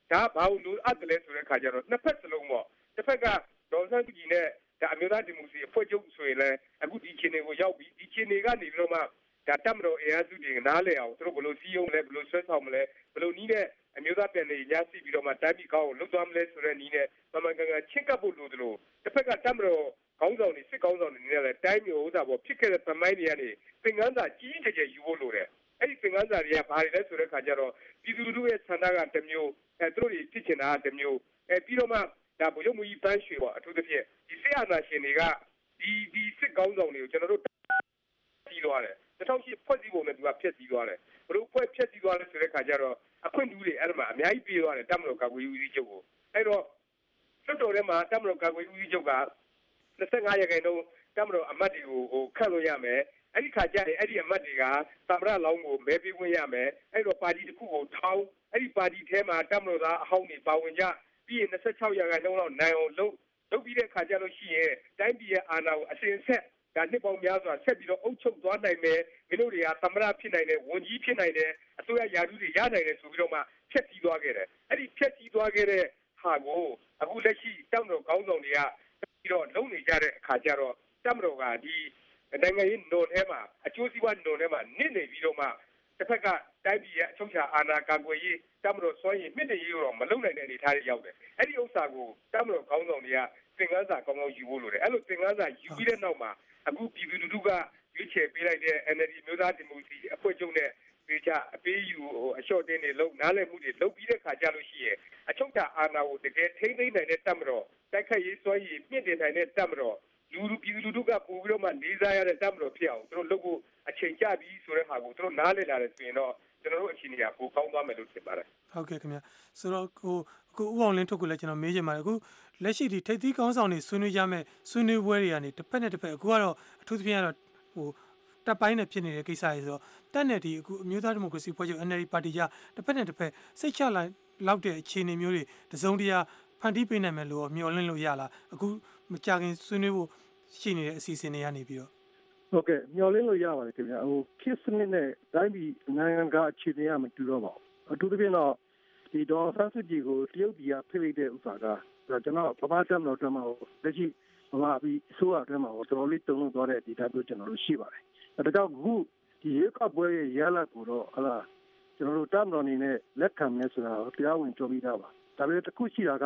ဒါဘာလို့အပ်တယ်လဲဆိုတဲ့ခါကျတော့နှစ်ဖက်စလုံးပေါ့တစ်ဖက်ကဒေါ်ဆန်းစုကြည်နဲ့ဒါအမျိုးသားဒီမိုကရေစီအဖွဲ့ချုပ်ဆိုရင်လည်းအခုဒီခြေနေကိုရောက်ပြီးဒီခြေနေကနေပြီးတော့မှဒါတမတော်အင်အားစုတွေနားလည်အောင်သူတို့ဘယ်လိုစီးရုံးလဲဘယ်လိုဆွဲဆောင်မလဲဘယ်လိုနည်းနဲ့အမျိုးသားပြည်နယ်ရရှိပြီးတော့မှတိုင်းပြည်ကောင်းကိုလုပ်သွားမလဲဆိုတဲ့နည်းနဲ့မမှန်ကန်ကန်ချင်းကပ်ဖို့လိုတယ်လို့တစ်ဖက်ကတမတော်ခေါင်းဆောင်တွေစစ်ခေါင်းဆောင်တွေနဲ့လည်းတိုင်းမျိုးဥစ္စာပေါ်ဖြစ်ခဲ့တဲ့သမိုင်းတွေကနေသင်ခန်းစာကြီးကြီးကျယ်ကျယ်ယူဖို့လိုတယ်အဲ့ဒီသင်ခန်းစာတွေကဘာတွေလဲဆိုတဲ့ခါကျတော့ပြည်သူလူထုရဲ့ဆန္ဒကတစ်မျိုးသူတို့တွေဖြစ်ချင်တာကတစ်မျိုးပြီးတော့မှဒါဗိုလ်ချုပ်မူကြီးပန်းရွှေပေါ့အထူးသဖြင့်ဒီစစ်အာဏာရှင်တွေကဒီစစ်ကောင်းဆောင်တွေကိုကျွန်တော်တို့ပြီးသွားတယ်2008ဖွဲ့စည်းပုံနဲ့သူကဖျက်ဆီးသွားတယ်ဘလို့ဖွဲ့ဖျက်ဆီးသွားလဲဆိုတဲ့ခါကျတော့အခွင့်အရေးတွေအဲ့ဒါမှအများကြီးပြေးသွားတယ်တမတော်ကာကွယ်ရေးဦးစီးချုပ်ကိုအဲ့တော့လွှတ်တော်ထဲမှာတမတော်ကာကွယ်ရေးဦးစီးချုပ်က25ရာခိုင်နှုန်းတမတော်အမတ်တွေကိုခန့်လို့ရမယ်အဲ့ဒီခါကျရင်အဲ့ဒီအမတ်တွေကသမ္မတလောင်းကိုမဲပေးခွင့်ရမယ်အဲ့တော့ပါတီတစ်ခုကိုထောင်းအဲ့ဒီပါတီထဲမှာတမတော်သားအဟောင်းတွေပါဝင်ကြပြီးရင်26ရာခိုင်နှုန်းလောက်နိုင်အောင်လုပ်ပြီးတဲ့ခါကျလို့ရှိရင်တိုင်းပြည်ရဲ့အာဏာကိုအစဉ်ဆက်ဒါနှစ်ပေါင်းများစွာဆက်ပြီးတော့အုပ်ချုပ်သွားနိုင်မယ်မင်းတို့တွေကသမ္မတဖြစ်နိုင်တယ်ဝန်ကြီးဖြစ်နိုင်တယ်အစိုးရယာတုတွေရနိုင်တယ်ဆိုပြီးတော့မှဖျက်ဆီးသွားခဲ့တယ်အဲ့ဒီဖျက်ဆီးသွားခဲ့တဲ့ဟာကိုအခုလက်ရှိတောင်တော်ခေါင်းဆောင်တွေကပြီးတော့လုံနေကြတဲ့အခါကျတော့တမတော်ကဒီနိုင်ငံရေးနော်ထဲမှာအကျိုးစီးပွားနော်ထဲမှာနစ်နေပြီးတော့မှတစ်ဖက်ကတိုင်းပြည်ရဲ့အချုပ်အခြာအာဏာကာကွယ်ရေးတမတော်စွမ်းရည်မြင့်တင်ရေးတော့မလုံနိုင်တဲ့အနေအထားတွေရောက်တယ်အဲ့ဒီဥစ္စာကိုတမတော်ခေါင်းဆောင်တွေကသင်ခန်းစာကောင်းကောင်းယူဖို့လိုတယ်အဲ့လိုသင်ခန်းစာယူပြီးတဲ့နောက်မှာအခုပြည်သူလူထုကရွေးချယ်ပေးလိုက်တဲ့ NLD မျိုးသားဒီမိုကရေစီအဖွဲ့ချုပ်နဲ့ပြည်ချအပေးယူအလျှော့တင်းတွေလုပ်နားလည်မှုတွေလုပ်ပြီးတဲ့ခါကျလို့ရှိရင်အချုပ်အခြာအာဏာကိုတကယ်ထိန်းသိမ်းနိုင်တဲ့တမတော်တိုက်ခိုက်ရေးစွမ်းရည်မြင့်တင်နိုင်တဲ့တမတော်ပြည်သူလူထုကပို့ပြီးတော့မှနေစားရတဲ့တမတော်ဖြစ်အောင်သူတို့လုပ်ဖို့အချိန်ကျပြီဆိုတဲ့ဟာကိုသူတို့နားလည်လာတယ်ဆိုရင်တော့ကျွန်တော်တို့အခြေအနေကပိုကောင်းသွားမယ်လို့ထင်ပါတယ်ဟုတ်ကဲ့ခင်ဗျဆိုတော့အခုဦးအောင်လင်းထုတ်ကိုလည်းကျွန်တော်မေးချင်ပါတယ်အခုလက်ရှိဒီထိပ်သီးကောင်းဆောင်တွေဆွေးနွေးကြမဲ့ဆွေးနွေးပွဲတွေကနေတစ်ဖက်နဲ့တစ်ဖက်အခုကတော့အထူးသဖြင့်ကတော့တပ်ပိုင်းနဲ့ဖြစ်နေတဲ့ကိစ္စတွေဆိုတော့တက်နဲ့ဒီအခုအမျိုးသားဒီမိုကရေစီဖွဲ့ချုပ် NLD ပါတီကတစ်ဖက်နဲ့တစ်ဖက်စိတ်ချလောက်တဲ့အခြေအနေမျိုးတွေတစုံတရာဖန်တီးပေးနိုင်မယ်လို့မျှော်လင့်လို့ရလားအခုမကြခင်ဆွေးနွေးဖို့ရှိနေတဲ့အစီအစဉ်တွေကနေပြီးတော့ဟုတ်ကဲ့မျှော်လင့်လို့ရပါတယ်ခင်ဗျာခေတ်စနစ်နဲ့တိုင်းပြည်နိုင်ငံကအခြေအနေကမတူတော့ပါဘူးအထူးသဖြင့်တော့ဒီဒေါ်ဆန်းစုကြည်ကိုတရုတ်ပြည်ကဖိလိုက်တဲ့ဥစ္စာကကျွန်တော်ဗမာတပ်မတော်တွင်မှာလက်ရှိဗမာပြည်အစိုးရအတွင်းမှာတော်တော်လေးတုံ့လုံသွားတဲ့ဒီတိုင်းမျိုးကျွန်တော်တို့ရှိပါတယ်ဒါကြောင့်အခုဒီရေကပွဲရဲ့ရလဒ်ကိုတော့ကျွန်တော်တို့တပ်မတော်အနေနဲ့လက်ခံမယ်ဆိုတာတရားဝင်ပြောပြီးသားပါဒါပေမဲ့တစ်ခုရှိတာက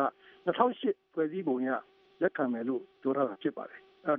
2008ဖွဲ့စည်းပုံရလက်ခံမယ်လို့ပြောထားတာဖြစ်ပါတယ်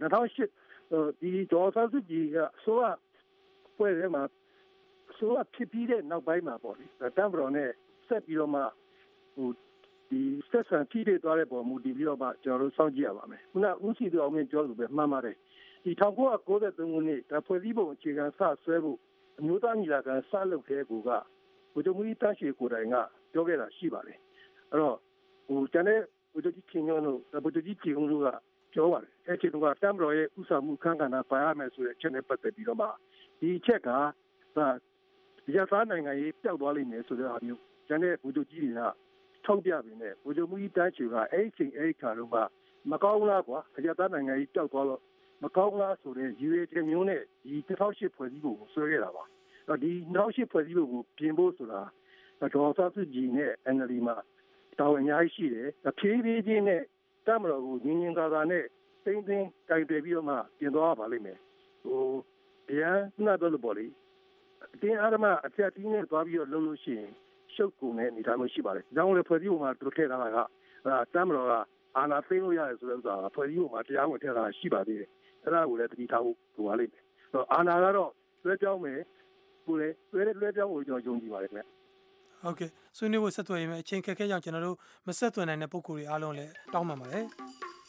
2008ဒီဒေါ်ဆန်းစုကြည်ကအစိုးရဖွဲ့ထဲမှာအစိုးရဖြစ်ပြီးတဲ့နောက်ပိုင်းမှာပေါ့လေတပ်မတော်နဲ့ဆက်ပြီးတော့မှဒီဆက်ဆံထိတွေ့သွားတဲ့ပုံမူတည်ပြီးတော့မှကျွန်တော်တို့စောင့်ကြည့်ရပါမယ်ခုနဦးစီသူအောင်မြင့်ပြောလို့ပဲမှန်ပါတယ်ဒီ1993ခုနှစ်ဒါဖွဲ့စည်းပုံအခြေခံစဆွဲဖို့အမျိုးသားညီလာခံစလုပ်တဲ့ကူကဗိုလ်ချုပ်ကြီးတန်းရွှေကိုယ်တိုင်ကပြောခဲ့တာရှိပါတယ်အဲ့တော့ကျန်တဲ့ဗိုလ်ချုပ်ကြီးခင်ညွန့်တို့ဗိုလ်ချုပ်ကြီးပြည်ဦးတို့ကပြောပါတယ်အဲ့ဒီတော့တမ်ဘရော်ရဲ့ဥစ္စာမှုခန့်ကဏ္ဍပါရမယ်ဆိုတဲ့အချက်နဲ့ပတ်သက်ပြီးတော့မှဒီအချက်ကရသနိုင်ငံရေးပျောက်သွားလိမ့်မယ်ဆိုတဲ့အမျိုးကျန်တဲ့ဗိုလ်ချုပ်ကြီးတွေကထောက်ပြပြီးနဲ့ဗိုလ်ချုပ်ကြီးတန်းချူကအဲ့ဒီချိန်အဲ့ဒီခါတော့မကောင်းလားကွာရသနိုင်ငံရေးပျောက်သွားတော့မကောင်းလားဆိုတဲ့ရည်ရွယ်ချက်မျိုးနဲ့ဒီ2008ဖွဲ့စည်းပုံကိုဆွဲခဲ့တာပါဒီ2008ဖွဲ့စည်းပုံကိုပြင်ဖို့ဆိုတာဒေါ်ဆန်းစုကြည်နဲ့ NLD မှာတာဝန်အများကြီးရှိတယ်ဖြည်းဖြည်းချင်းနဲ့တမတော်ကိုငင်းငင်းကာကာနဲ့သိမ့်သိမ့်တိုင်တယ်ပြီးတော့မှပြင်သွားပါလိမ့်မယ်အရန်နာတော့လို့ပေါ့လေအတင်းအာရမအချက်တင်းနဲ့သွားပြီးတော့လုပ်လို့ရှိရင်ရှုပ်ကုန်တဲ့အနေအထားမျိုးရှိပါတယ်။ကြောင်းလေဖွဲ့စည်းပုံမှာတူထည့်ထားတာကတမ်မတော်ကအာဏာသိမ်းလို့ရတယ်ဆိုတဲ့ဥစ္စာဖွဲ့စည်းပုံမှာတရားဝင်ထည့်ထားတာရှိပါသေးတယ်။အဲ့ဒါကိုလည်းတတိထားဖို့လိုပါလိမ့်မယ်။ဆိုတော့အာဏာကတော့လွှဲပြောင်းမယ်ကိုလည်းလွှဲပြောင်းဖို့ကျွန်တော်ယုံကြည်ပါတယ်ခင်ဗျ။ဟုတ်ကဲ့ဆွေးနွေးဖို့ဆက်သွယ်ရင်အချိန်ခက်ခဲကြောင့်ကျွန်တော်တို့မဆက်သွယ်နိုင်တဲ့ပုံကိုယ်တွေအားလုံးလည်းတောင်းပန်ပါတယ်။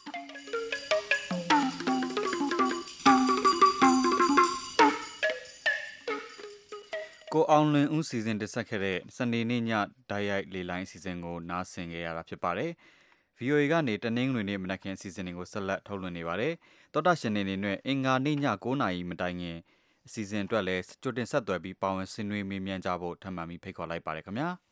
ကိုအောင်လွင်ဦးစီစဉ်တက်ဆက်ခဲ့တဲ့စနေနေ့ညဓာတ်ရိုက်လေလိုင်းစီစဉ်ကိုနားဆင်ကြရတာဖြစ်ပါတယ်။ VOA ကနေတနင်္ဂနွေနေ့မနက်ခင်းစီစဉ်တွေကိုဆက်လက်ထုတ်လွှင့်နေပါတယ်။သောတာရှင်နေနဲ့အင်္ဂါနေ့ည9:00နာရီမတိုင်ခင်အစီအစဉ်အတွက်လည်းကြိုတင်ဆက်သွယ်ပြီးပါဝင်ဆွေးနွေးမေးမြန်းကြဖို့ထပ်မံပြီးဖိတ်ခေါ်လိုက်ပါတယ်ခင်ဗျာ။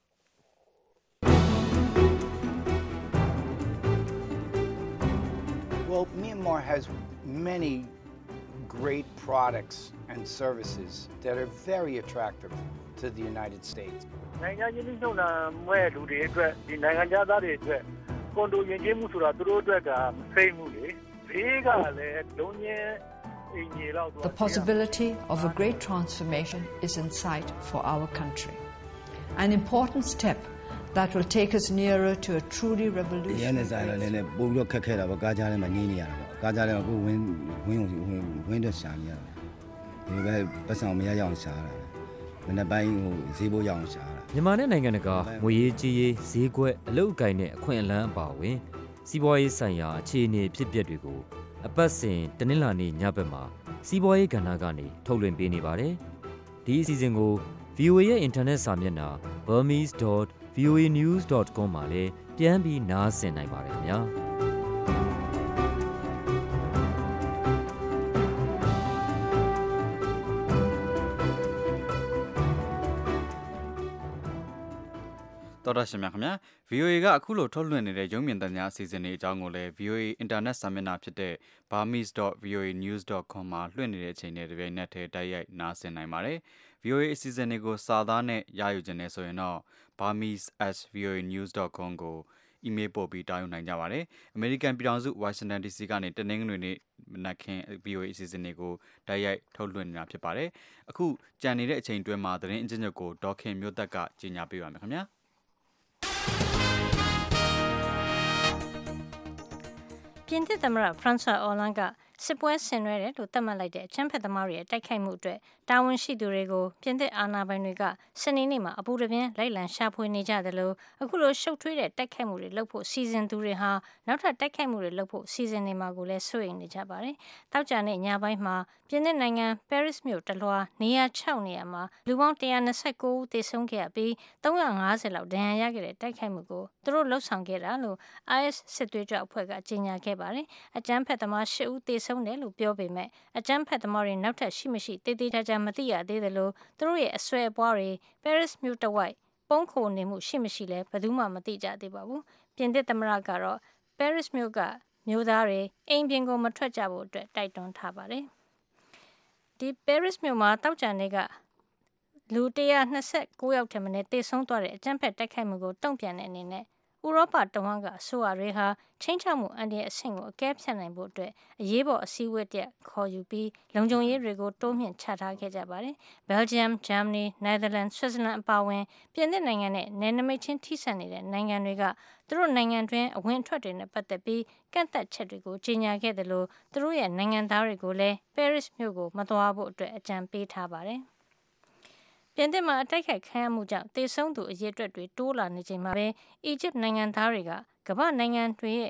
Well, Myanmar has many great products and services that are very attractive to the United States. နိုင်ငံချင်းချင်းချုပ်လာမဲ့လူတွေအတွက်ဒီနိုင်ငံသားတွေအတွက်ကွန်ဒိုယဉ်ကျေးမှုဆိုတာသူတို့အတွက်ကမစိမ့်ဘူးလေဘေးကလည်းလုံးချင်းအင်ကြီးလောက် The possibility of a great transformation is in sight for our country. An important step that will take us nearer to a truly revolutionary. ရနေဆိုင်လည်းလည်းပို့ပြီးခက်ခဲတာပေါ့ကားကြားထဲမှာနေနေရတာပေါ့ကားကြားထဲမှာကိုဝင်းတော့ရှာနေရတာဒီပဲပတ်ဆောင်မရရအောင်ရှာတာမနေ့ပိုင်းဈေးဘိုးရအောင်ရှာတာမြန်မာနဲ့နိုင်ငံတကာငွေရေးကြေးရေးဈေးကွက်အလုပ်အကိုင်နဲ့အခွင့်အလမ်းအပါအဝင်စီးပွားရေးဆိုင်ရာအခြေအနေဖြစ်ပျက်တွေကိုအပတ်စဉ်တနင်္လာနေ့ညဘက်မှာစီးပွားရေးကဏ္ဍကနေထုတ်လွှင့်ပေးနေပါတယ်ဒီအစီအစဉ်ကို VOA ရဲ့ internet စာမျက်နှာ burmese.voanews.com မှာလည်းပြန်ပြီးနားဆင်နိုင်ပါတယ်ခင်ဗျာတော်ရရှိမြခင်ဗျာ VOA ကအခုလိုထုတ်လွှင့်နေတဲ့ရုံးမြင်သံကြားအစီအစဉ်တွေအကြောင်းကိုလည်း VOA internet စာမျက်နှာဖြစ်တဲ့ burmese.voanews.com မှာလွှင့်နေတဲ့အချိန်နဲ့တပြိုင်နက်တည်းတိုက်ရိုက်နားဆင်နိုင်ပါတယ် VOA အစီအစဉ်တွေကိုစာသားနဲ့ရယူခြင်းနဲ့ဆိုရင်တော့ burmese@voanews.com ကို email ပို့ပြီးတောင်းယူနိုင်ကြပါတယ် American ပြည်ထောင်စု Washington DC ကနေတနင်္ဂနွေနေ့မနက်ခင်း VOA အစီအစဉ်တွေကိုတိုက်ရိုက်ထုတ်လွှင့်နေတာဖြစ်ပါတယ်အခုကြံနေတဲ့အချိန်တွင်းမှာသတင်းအကျဉ်းချုပ်ကိုဒေါခင်မျိုးသက်ကကြီးညာပေးပါမယ်ခင်ဗျာပြင်သစ်သမ္မတဖရန့်ဆွာအော်လန်းကစစ်ပွဲဆင်နွှဲတယ်လို့သတ်မှတ်လိုက်တဲ့အကြမ်းဖက်သမားတွေရဲ့တိုက်ခိုက်မှုအတွက်တာဝန်ရှိသူတွေကိုပြင်သစ်အာဏာပိုင်တွေကစနေနေ့မှာအပူတပြင်းလိုက်လံရှာဖွေနေကြတယ်လို့အခုလိုရှုပ်ထွေးတဲ့တိုက်ခိုက်မှုတွေလုပ်ဖို့စီစဉ်သူတွေဟာနောက်ထပ်တိုက်ခိုက်မှုတွေလုပ်ဖို့စီစဉ်နေမှာကိုလည်းစိုးရိမ်နေကြပါတယ်။တောက်ကြနေ့ညပိုင်းမှာပြင်သစ်နိုင်ငံပဲရစ်မြို့တလွှာနေရာ6နေရာမှာလူပေါင်း129ဦးသေဆုံးခဲ့ရပြီး350လောက်ဒဏ်ရာရခဲ့တဲ့တိုက်ခိုက်မှုကိုသူတို့လှုပ်ဆောင်ခဲ့တာလို့ IS စစ်သွေးကြွအဖွဲ့ကကြေညာခဲ့ပါတယ်။အကြမ်းဖက်သမား10ဦးသေဆုံးတယ်လို့ပြောပေမဲ့အကြမ်းဖက်သမားတွေနောက်ထပ်ရှိမရှိတေးသေးချာမသိရသေးတယ်လို့သူတို့ရဲ့အဆွဲအပွားတွေပဲရစ်မြို့တဝိုက်ပုံခိုနေမှုရှိမရှိလဲဘယ်သူမှမသိကြသေးပါဘူးပြင်သစ်သမ္မတကတော့ပဲရစ်မြို့ကမြို့သားတွေအိမ်ပြင်ကိုမထွက်ကြဖို့အတွက်တိုက်တွန်းထားပါတယ်ဒီပဲရစ်မြို့မှာတောက်ကြနေကလူ129ယောက်ထက်မနည်းသေဆုံးသွားတဲ့အကြမ်းဖက်တိုက်ခိုက်မှုကိုတုံ့ပြန်တဲ့အနေနဲ့ဥရောပတဝန်းကအစိုးရတွေဟာချင်းချောက်မှုအန်ဒီရဲ့အဆင့်ကိုအကဲဖြတ်နိုင်ဖို့အတွက်အရေးပေါ်အစည်းအဝေးတစ်ခေါ်ယူပြီးလုံခြုံရေးတွေကိုတိုးမြှင့်ချထားခဲ့ကြပါတယ်။ Belgium, Germany, Netherlands, Switzerland အပါအဝင်ပြင်သစ်နိုင်ငံနဲ့နယ်နိမိတ်ချင်းထိစပ်နေတဲ့နိုင်ငံတွေကသူတို့နိုင်ငံတွင်းအဝင်အထွက်တွေနဲ့ပတ်သက်ပြီးကန့်သတ်ချက်တွေကိုကြေညာခဲ့တယ်လို့သူတို့ရဲ့နိုင်ငံသားတွေကိုလည်းပဲရစ်မြို့ကိုမသွားဖို့အတွက်အကြံပေးထားပါတယ်။ပြင်သစ်မှာအတိုက်ခိုက်ခံရမှုကြောင့်သေဆုံးသူအရေအတွက်တွေတိုးလာနေချိန်မှာပဲအီဂျစ်နိုင်ငံသားတွေကကမ္ဘာနိုင်ငံတွေရဲ့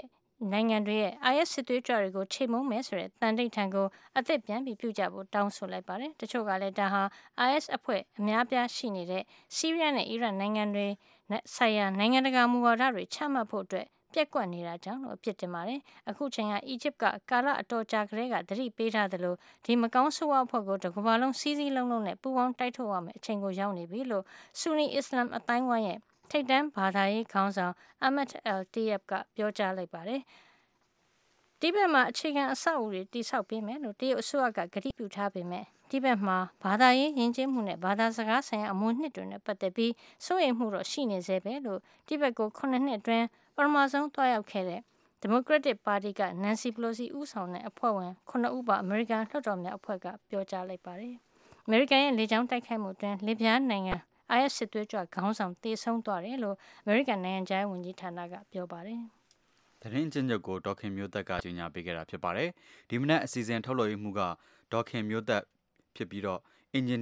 IS စစ်သွေးကြွတွေကိုချိန်မုံမယ်ဆိုတဲ့တန်တိတ်ထံကိုအသက်ပြန်ပြီးပြုကြဖို့တောင်းဆိုလိုက်ပါတယ်။တချို့ကလည်းဒါဟာ IS အဖွဲ့အများပြားရှိနေတဲ့ဆီးရီးယားနဲ့အီရတ်နိုင်ငံတွေဆိုင်ရာနိုင်ငံတကာမူဝါဒတွေချမှတ်ဖို့အတွက်ပြက်ကွက်နေတာကြောင့်လို့အပြစ်တင်ပါတယ်။အခုချိန်ကအီဂျစ်ကကာလအတော်ကြာကလေးကသတိပေးထားသလိုဒီမကောင်းဆိုးဝါးအဖွဲ့ကိုတကမ္ဘာလုံးစီးစီးလုံးလုံးနဲ့ပူးပေါင်းတိုက်ထုတ်ရမယ့်အချိန်ကိုရောက်နေပြီလို့ဆူနီအစ္စလာမ်အတိုင်းဝိုင်းရဲ့ထိပ်တန်းဘာသာရေးခေါင်းဆောင်အမတ်အယ်တီယပ်ကပြောကြားလိုက်ပါတယ်။ဒီဘက်မှာအခြေခံအဆောက်အဦတွေတိစောက်ပေးမယ်လို့တရုတ်အစိုးရကကတိပြုထားပေမဲ့ဒီဘက်မှာဘာသာရေးယဉ်ကျေးမှုနဲ့ဘာသာစကားဆိုင်ရာအမွေအနှစ်တွေနဲ့ပတ်သက်ပြီးစိုးရိမ်မှုတော့ရှိနေသေးပဲလို့ဒီဘက်ကို9နှစ်အတွင်းပထမဆုံးတွားရောက်ခဲ့တဲ့ဒီမိုကရက်တစ်ပါတီကနန်စီပလိုစီဦးဆောင်တဲ့အဖွဲ့ဝင်9ဦးပါအမေရိကန်လွှတ်တော်များအဖွဲ့ကပြောကြားလိုက်ပါတယ်။အမေရိကန်ရဲ့လေကြောင်းတိုက်ခိုက်မှုအတွင်းလစ်ဗျားနိုင်ငံIS စစ်သွေးကြွခေါင်းဆောင်သေဆုံးသွားတယ်လို့အမေရိကန်နိုင်ငံခြားရေးဝန်ကြီးဌာနကပြောပါတယ်။သတင်းကျဉ်းချုပ်ကိုဒေါခင်မျိုးသက်ကကြေညာပေးခဲ့တာဖြစ်ပါတယ်။ဒီမနက်အစီအစဉ်ထုတ်လွှင့်မှုကဒေါခင်မျိုးသက်ဖြစ်ပြီးတော့အင်ဂျင်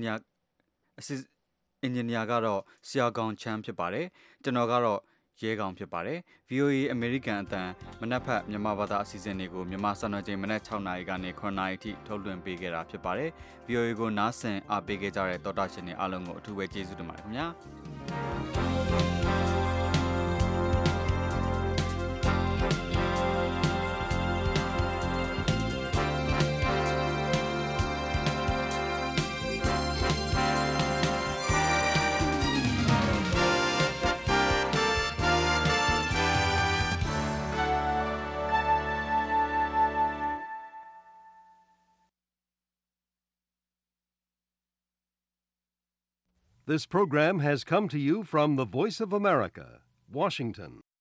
နီယာကတော့ဆရာကောင်ချမ်းဖြစ်ပါတယ်။ကျွန်တော်ကတော့ရဲကောင်ဖြစ်ပါတယ်။ VOA အမေရိကန်အသံမနက်ဖက်မြန်မာဘာသာအစီအစဉ်တွေကိုမြန်မာစံတော်ချိန်မနက်6နာရီကနေ9နာရီထိထုတ်လွှင့်ပေးခဲ့တာဖြစ်ပါတယ်။ VOA ကိုနားဆင်အားပေးခဲ့ကြတဲ့တော်တာရှင်တွေအားလုံးကိုအထူးပဲကျေးဇူးတင်ပါတယ်ခင်ဗျာ။ This program has come to you from the Voice of America, Washington.